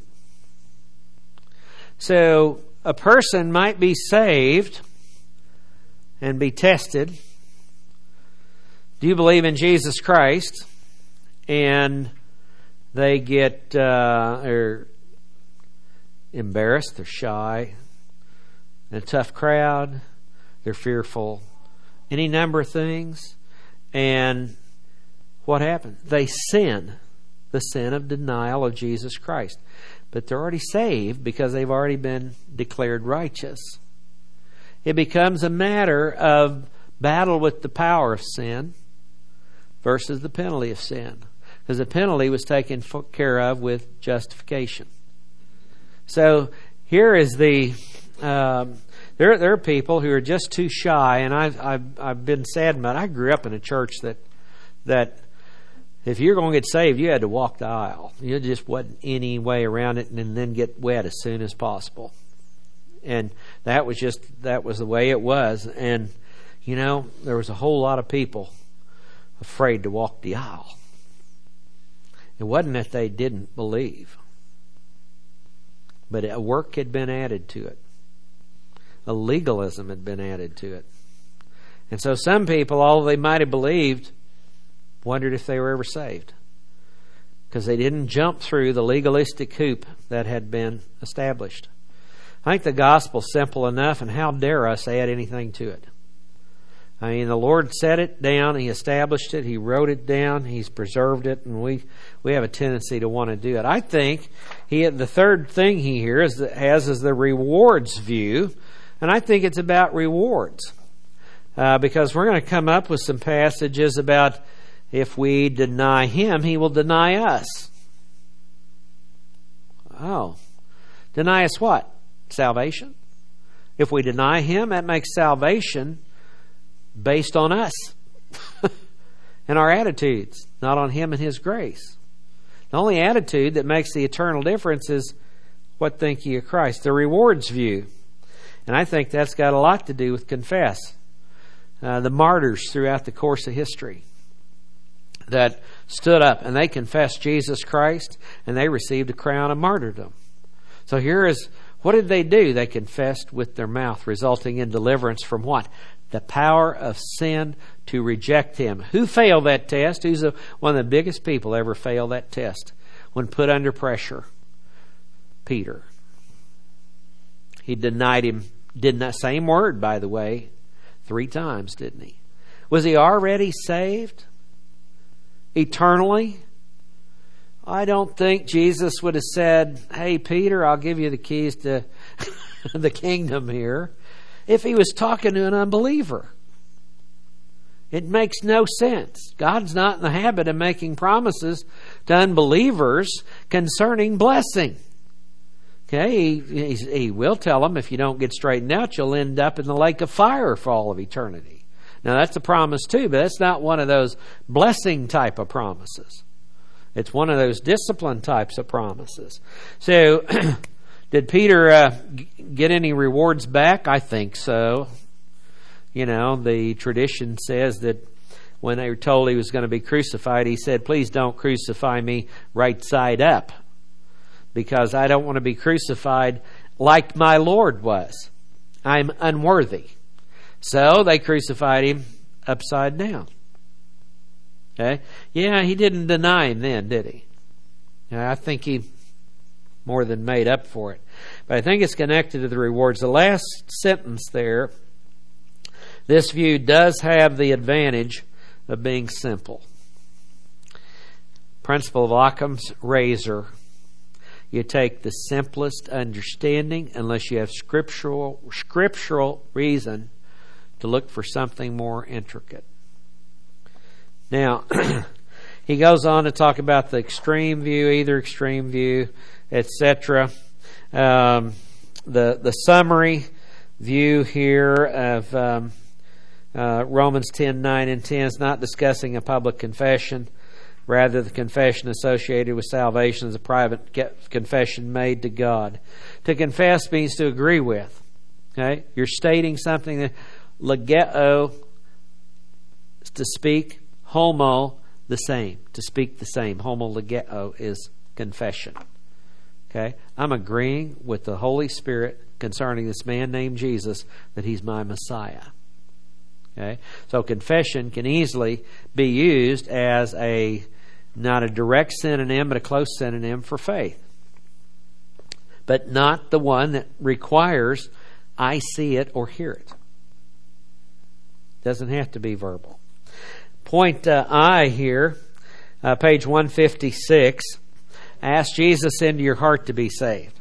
So a person might be saved and be tested. Do you believe in Jesus Christ? And they get uh, they're embarrassed, they're shy, in a tough crowd, they're fearful, any number of things. And what happens? They sin, the sin of denial of Jesus Christ. But they're already saved because they've already been declared righteous. It becomes a matter of battle with the power of sin versus the penalty of sin. Because the penalty was taken care of with justification. So here is the... Um, there, there are people who are just too shy, and I've, I've, I've been sad about it. I grew up in a church that that if you're going to get saved, you had to walk the aisle. You just wasn't any way around it, and then get wet as soon as possible. And that was just that was the way it was. And you know, there was a whole lot of people afraid to walk the aisle. It wasn't that they didn't believe, but a work had been added to it. A legalism had been added to it. And so some people, although they might have believed, wondered if they were ever saved. Because they didn't jump through the legalistic hoop that had been established. I think the gospel's simple enough, and how dare us add anything to it? I mean, the Lord set it down, He established it, He wrote it down, He's preserved it, and we, we have a tendency to want to do it. I think he the third thing He here is that has is the rewards view, and I think it's about rewards. Uh, because we're going to come up with some passages about if we deny Him, He will deny us. Oh. Deny us what? Salvation? If we deny Him, that makes salvation based on us and our attitudes, not on Him and His grace. The only attitude that makes the eternal difference is, what think ye of Christ? The rewards view. And I think that's got a lot to do with confess. Uh, the martyrs throughout the course of history that stood up and they confessed Jesus Christ, and they received a crown of martyrdom. So here is, what did they do? They confessed with their mouth, resulting in deliverance from what? The power of sin to reject him. Who failed that test? Who's a, one of the biggest people ever fail that test when put under pressure? Peter. He denied him, did not, same word, by the way, three times, didn't he? Was he already saved eternally? I don't think Jesus would have said, hey, Peter, I'll give you the keys to the kingdom here, if he was talking to an unbeliever. It makes no sense. God's not in the habit of making promises to unbelievers concerning blessing. Okay, he, he, he will tell them, if you don't get straightened out, you'll end up in the lake of fire for all of eternity. Now, that's a promise too, but that's not one of those blessing type of promises. It's one of those discipline types of promises. So, did Peter uh, get any rewards back? I think so. You know, the tradition says that when they were told he was going to be crucified, he said, please don't crucify me right side up, because I don't want to be crucified like my Lord was. I'm unworthy. So they crucified him upside down. Okay? Yeah, he didn't deny him then, did he? I think he more than made up for it. But I think it's connected to the rewards. The last sentence there, this view does have the advantage of being simple. Principle of Occam's razor. You take the simplest understanding, unless you have scriptural scriptural reason to look for something more intricate. Now, he goes on to talk about the extreme view, either extreme view, et cetera. Um, the the summary view here of um, uh, Romans ten, nine, and ten is not discussing a public confession. Rather, the confession associated with salvation is a private confession made to God. To confess means to agree with. Okay, you're stating something that legeo, to speak. Homo, the same. To speak the same. Homo legeo is confession. Okay? I'm agreeing with the Holy Spirit concerning this man named Jesus that he's my Messiah. Okay? So confession can easily be used as a, not a direct synonym, but a close synonym for faith. But not the one that requires I see it or hear it. Doesn't have to be verbal. Point uh, I here, uh, page one fifty-six. Ask Jesus into your heart to be saved.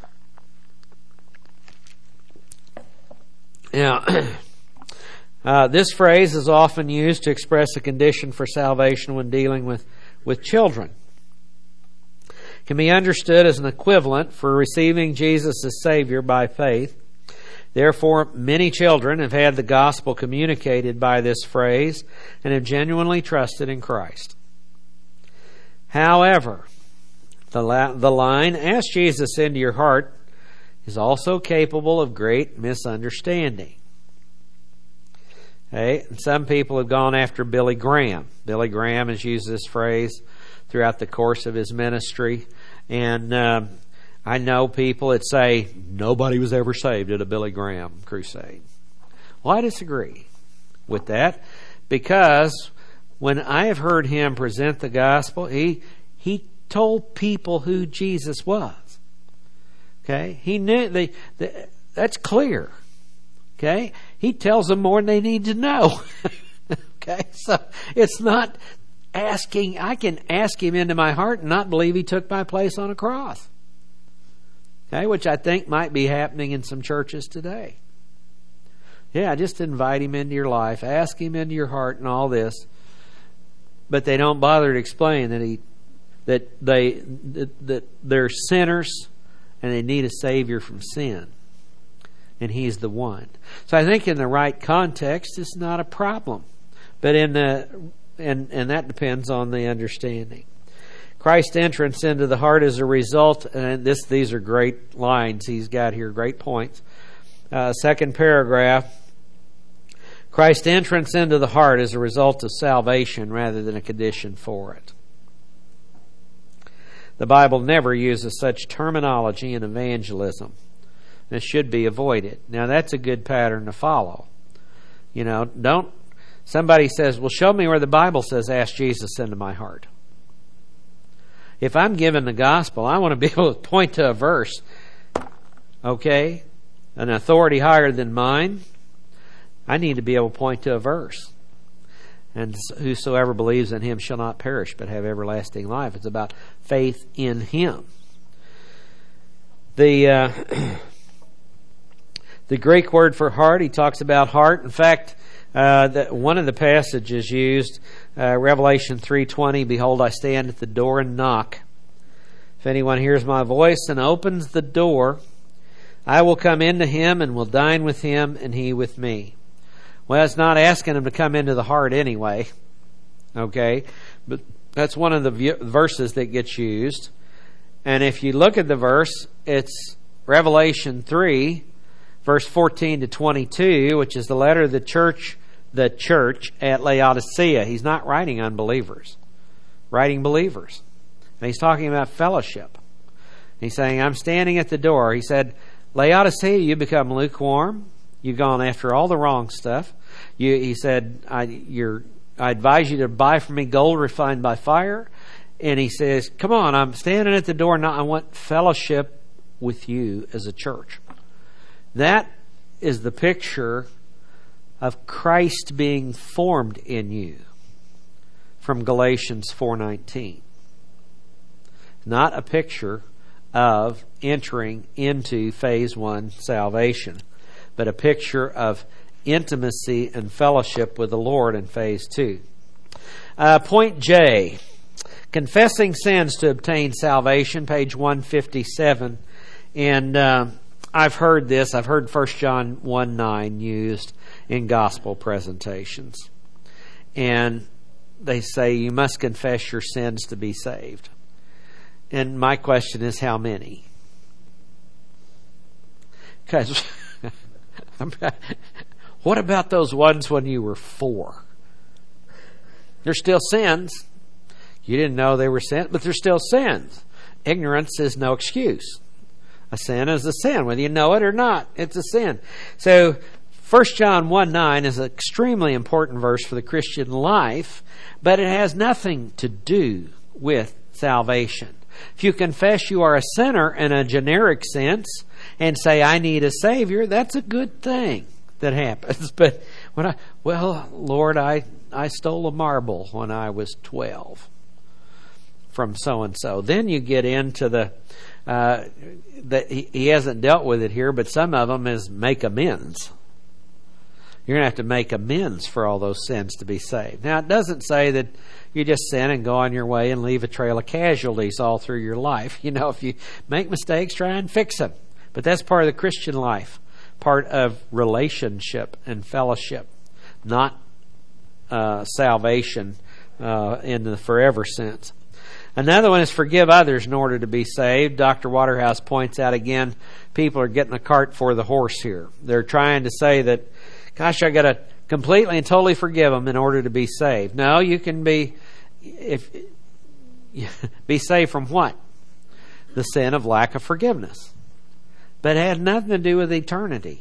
Now, uh, this phrase is often used to express a condition for salvation when dealing with, with children. It can be understood as an equivalent for receiving Jesus as Savior by faith. Therefore, many children have had the gospel communicated by this phrase and have genuinely trusted in Christ. However, the, la- the line, ask Jesus into your heart, is also capable of great misunderstanding. Okay? And some people have gone after Billy Graham. Billy Graham has used this phrase throughout the course of his ministry. And um, I know people that say nobody was ever saved at a Billy Graham crusade. Well, I disagree with that, because when I have heard him present the gospel, he he told people who Jesus was. Okay, he knew they, they that's clear. Okay, he tells them more than they need to know. Okay, so it's not asking. I can ask him into my heart and not believe he took my place on a cross. Okay, which I think might be happening in some churches today. Yeah, just invite him into your life, ask him into your heart, and all this, but they don't bother to explain that he, that they, that, that they're sinners and they need a Savior from sin, and He's the one. So I think in the right context, it's not a problem, but in the and and that depends on the understanding. Christ's entrance into the heart is a result, and this these are great lines he's got here, great points. Uh, second paragraph, Christ's entrance into the heart is a result of salvation rather than a condition for it. The Bible never uses such terminology in evangelism. It should be avoided. Now, that's a good pattern to follow. You know, don't, somebody says, well, show me where the Bible says, ask Jesus into my heart. If I'm given the gospel, I want to be able to point to a verse, okay, an authority higher than mine. I need to be able to point to a verse. And whosoever believes in him shall not perish, but have everlasting life. It's about faith in him. The uh, the Greek word for heart, he talks about heart. In fact, uh, the, one of the passages used, uh, Revelation three twenty, behold, I stand at the door and knock. If anyone hears my voice and opens the door, I will come into him and will dine with him and he with me. Well, it's not asking him to come into the heart anyway. Okay? But that's one of the verses that gets used. And if you look at the verse, it's Revelation three, verse fourteen to twenty-two, which is the letter of the church, the church at Laodicea. He's not writing unbelievers, writing believers. And he's talking about fellowship. He's saying, I'm standing at the door. He said, Laodicea, you become lukewarm. You've gone after all the wrong stuff. You, he said, I, you're, I advise you to buy from me gold refined by fire. And he says, come on, I'm standing at the door now. I want fellowship with you as a church. That is the picture of Christ being formed in you from Galatians four nineteen. Not a picture of entering into phase one salvation, but a picture of intimacy and fellowship with the Lord in phase two. Uh, point J, confessing sins to obtain salvation, page one fifty-seven. And uh, I've heard this, I've heard First John one nine used in gospel presentations. And they say you must confess your sins to be saved. And my question is, how many? Because what about those ones when you were four? They're still sins. You didn't know they were sins, but they're still sins. Ignorance is no excuse. A sin is a sin, whether you know it or not. It's a sin. So First John one nine is an extremely important verse for the Christian life, but it has nothing to do with salvation. If you confess you are a sinner in a generic sense and say, I need a Savior, that's a good thing that happens. But when I, well, Lord, I, I stole a marble when I was twelve from so-and-so. Then you get into the, uh, the he, he hasn't dealt with it here, but some of them is make amends. You're going to have to make amends for all those sins to be saved. Now, it doesn't say that you just sin and go on your way and leave a trail of casualties all through your life. You know, if you make mistakes, try and fix them. But that's part of the Christian life, part of relationship and fellowship, not uh, salvation uh, in the forever sense. Another one is forgive others in order to be saved. Doctor Waterhouse points out again, people are getting the cart before the horse here. They're trying to say that, gosh, I got to completely and totally forgive them in order to be saved. No, you can be if be saved from what? The sin of lack of forgiveness. But it had nothing to do with eternity.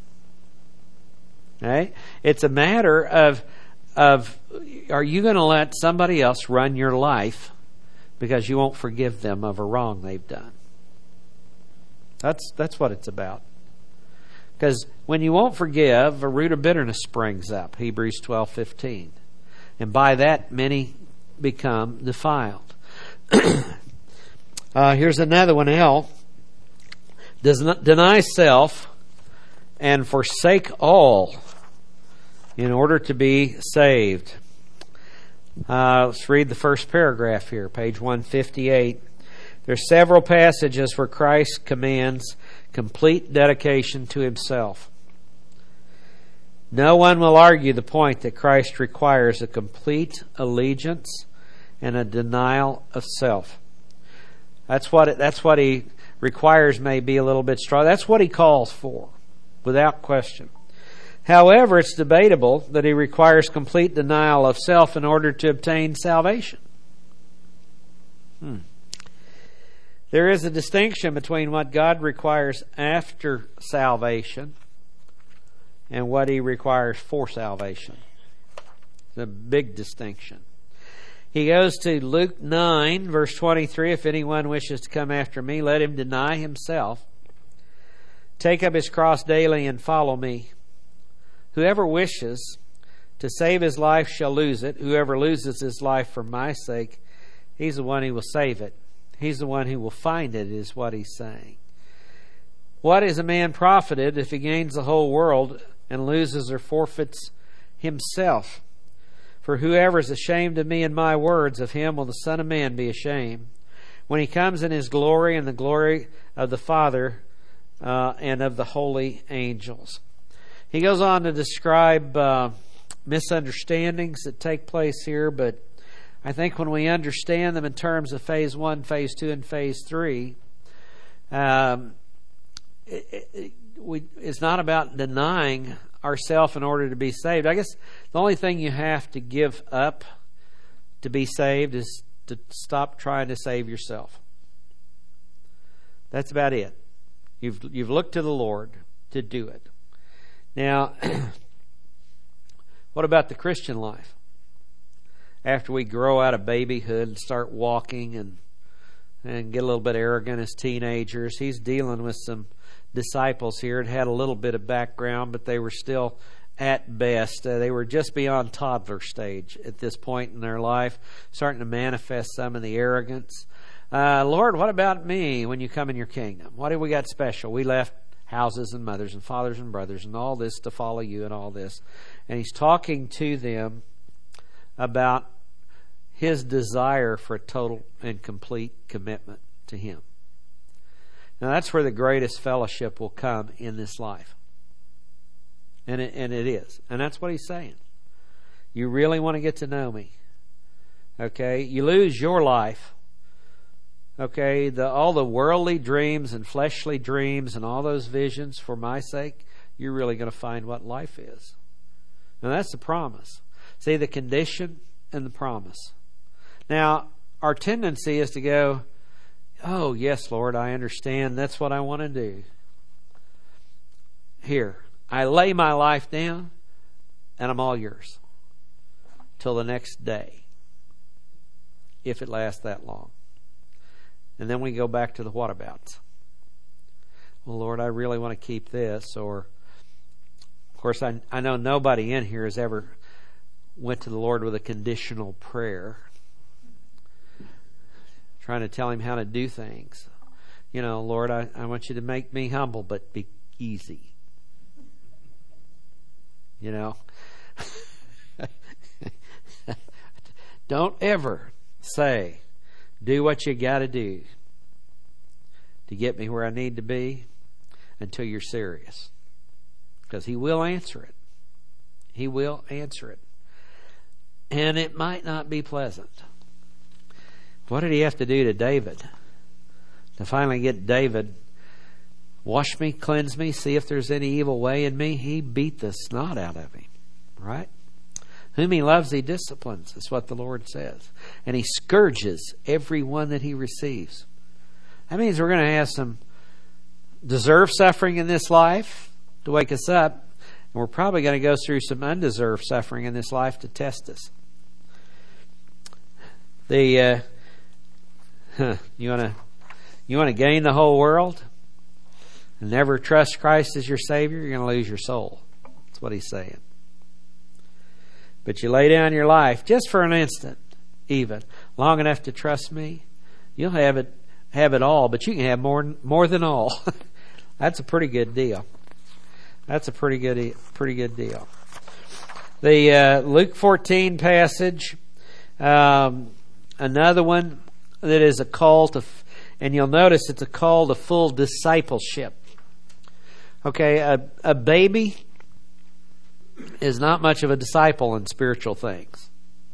Okay? It's a matter of of are you going to let somebody else run your life because you won't forgive them of a wrong they've done? That's that's what it's about. Because when you won't forgive, a root of bitterness springs up, Hebrews twelve fifteen. And by that, many become defiled. uh, here's another one, L. Does not deny self and forsake all in order to be saved. Uh, let's read the first paragraph here, page one fifty-eight. There's several passages where Christ commands complete dedication to himself. No one will argue the point that Christ requires a complete allegiance and a denial of self. That's what it, that's what he requires. May be a little bit strong. That's what he calls for, without question. However, it's debatable that he requires complete denial of self in order to obtain salvation. Hmm. There is a distinction between what God requires after salvation and what He requires for salvation. It's a big distinction. He goes to Luke nine, verse twenty-three, if anyone wishes to come after me, let him deny himself, take up his cross daily and follow me. Whoever wishes to save his life shall lose it. Whoever loses his life for my sake, he's the one who will save it. He's the one who will find it, is what he's saying. What is a man profited if he gains the whole world and loses or forfeits himself? For whoever is ashamed of me and my words, of him will the Son of Man be ashamed, when he comes in his glory and the glory of the Father uh, and of the holy angels. He goes on to describe uh, misunderstandings that take place here, but I think when we understand them in terms of phase one, phase two, and phase three, um, it, it, we, it's not about denying ourselves in order to be saved. I guess the only thing you have to give up to be saved is to stop trying to save yourself. That's about it. You've you've looked to the Lord to do it. Now, what about the Christian life? After we grow out of babyhood and start walking and and get a little bit arrogant as teenagers, he's dealing with some disciples here that had a little bit of background, but they were still, at best, uh, they were just beyond toddler stage at this point in their life, starting to manifest some of the arrogance. Uh, Lord, what about me when you come in your kingdom? What have we got special? We left houses and mothers and fathers and brothers and all this to follow you and all this. And he's talking to them about his desire for a total and complete commitment to him. Now that's where the greatest fellowship will come in this life. And it, and it is. And that's what he's saying. You really want to get to know me. Okay? You lose your life. Okay? The, all the worldly dreams and fleshly dreams and all those visions for my sake, you're really going to find what life is. And that's the promise. See, the condition and the promise. Now, our tendency is to go, oh, yes, Lord, I understand. That's what I want to do. Here, I lay my life down, and I'm all yours. Till the next day. If it lasts that long. And then we go back to the whatabouts. Well, Lord, I really want to keep this. Or, of course, I, I know nobody in here has ever went to the Lord with a conditional prayer. Trying to tell him how to do things. You know, Lord, I, I want you to make me humble, but be easy. You know? Don't ever say, do what you got to do to get me where I need to be until you're serious. Because he will answer it. He will answer it. And it might not be pleasant. What did he have to do to David? To finally get David, wash me, cleanse me, see if there's any evil way in me. He beat the snot out of him. Right? Whom he loves, he disciplines, is what the Lord says. And he scourges every one that he receives. That means we're going to have some deserved suffering in this life to wake us up. And we're probably going to go through some undeserved suffering in this life to test us. The... Uh, Huh. You want to you want to gain the whole world and never trust Christ as your Savior? You're going to lose your soul. That's what he's saying. But you lay down your life just for an instant, even long enough to trust me. You'll have it have it all, but you can have more more than all. That's a pretty good deal. That's a pretty good pretty good deal. The uh, Luke fourteen passage, um, another one. That is a call to, and you'll notice it's a call to full discipleship. Okay, a, a baby is not much of a disciple in spiritual things.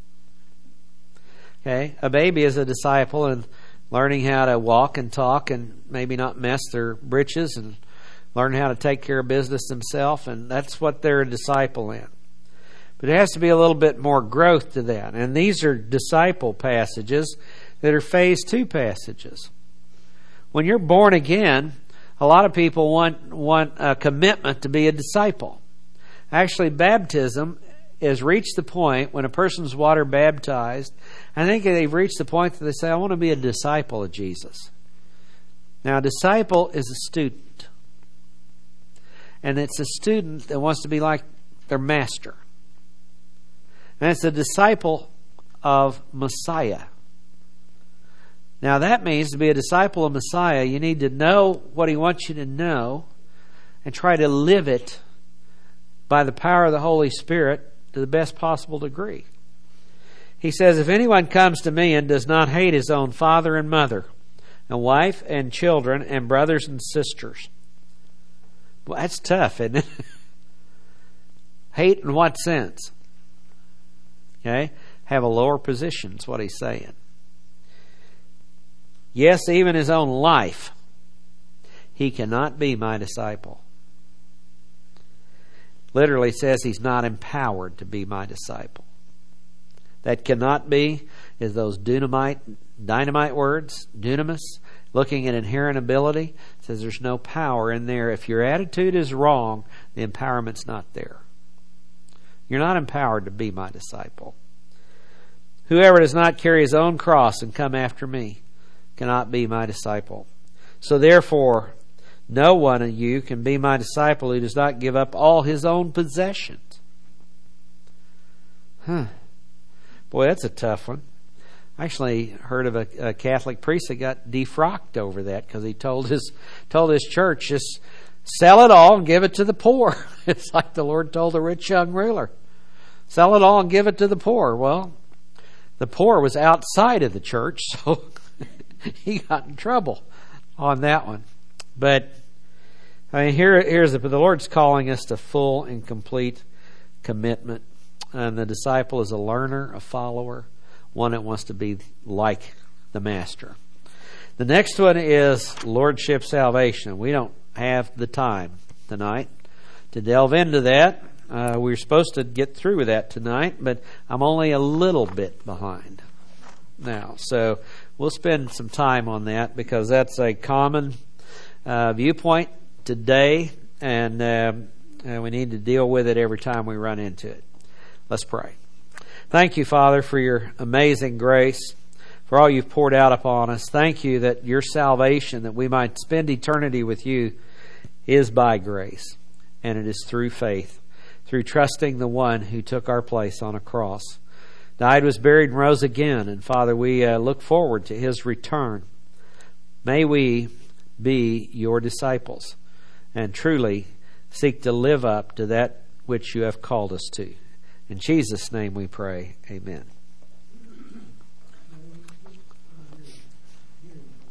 Okay, a baby is a disciple in learning how to walk and talk and maybe not mess their britches and learn how to take care of business themselves, and that's what they're a disciple in. But there has to be a little bit more growth to that, and these are disciple passages that are phase two passages. When you're born again, a lot of people want, want a commitment to be a disciple. Actually, baptism has reached the point when a person's water baptized, I think they've reached the point that they say, I want to be a disciple of Jesus. Now, a disciple is a student. And it's a student that wants to be like their master. And it's a disciple of Messiah. Now, that means to be a disciple of Messiah, you need to know what He wants you to know and try to live it by the power of the Holy Spirit to the best possible degree. He says, if anyone comes to me and does not hate his own father and mother, and wife and children and brothers and sisters. Well, that's tough, isn't it? Hate in what sense? Okay? Have a lower position is what he's saying. Yes, even his own life. He cannot be my disciple. Literally says he's not empowered to be my disciple. That cannot be is those dynamite, dynamite words, dunamis, looking at inherent ability. Says there's no power in there. If your attitude is wrong, the empowerment's not there. You're not empowered to be my disciple. Whoever does not carry his own cross and come after me cannot be my disciple. So therefore, no one of you can be my disciple who does not give up all his own possessions. Huh. Boy, that's a tough one. I actually heard of a, a Catholic priest that got defrocked over that because he told his told his church, just sell it all and give it to the poor. It's like the Lord told the rich young ruler. Sell it all and give it to the poor. Well, the poor was outside of the church, so he got in trouble on that one. But I mean, here, here's the, the Lord's calling us to full and complete commitment. And the disciple is a learner, a follower, one that wants to be like the master. The next one is lordship salvation. We don't have the time tonight to delve into that. Uh, we were supposed to get through with that tonight, but I'm only a little bit behind now. So we'll spend some time on that because that's a common uh, viewpoint today, and, uh, and we need to deal with it every time we run into it. Let's pray. Thank you, Father, for your amazing grace, for all you've poured out upon us. Thank you that your salvation, that we might spend eternity with you, is by grace, and it is through faith, through trusting the one who took our place on a cross, died, was buried, and rose again. And Father, we uh, look forward to his return. May we be your disciples and truly seek to live up to that which you have called us to. In Jesus' name we pray. Amen.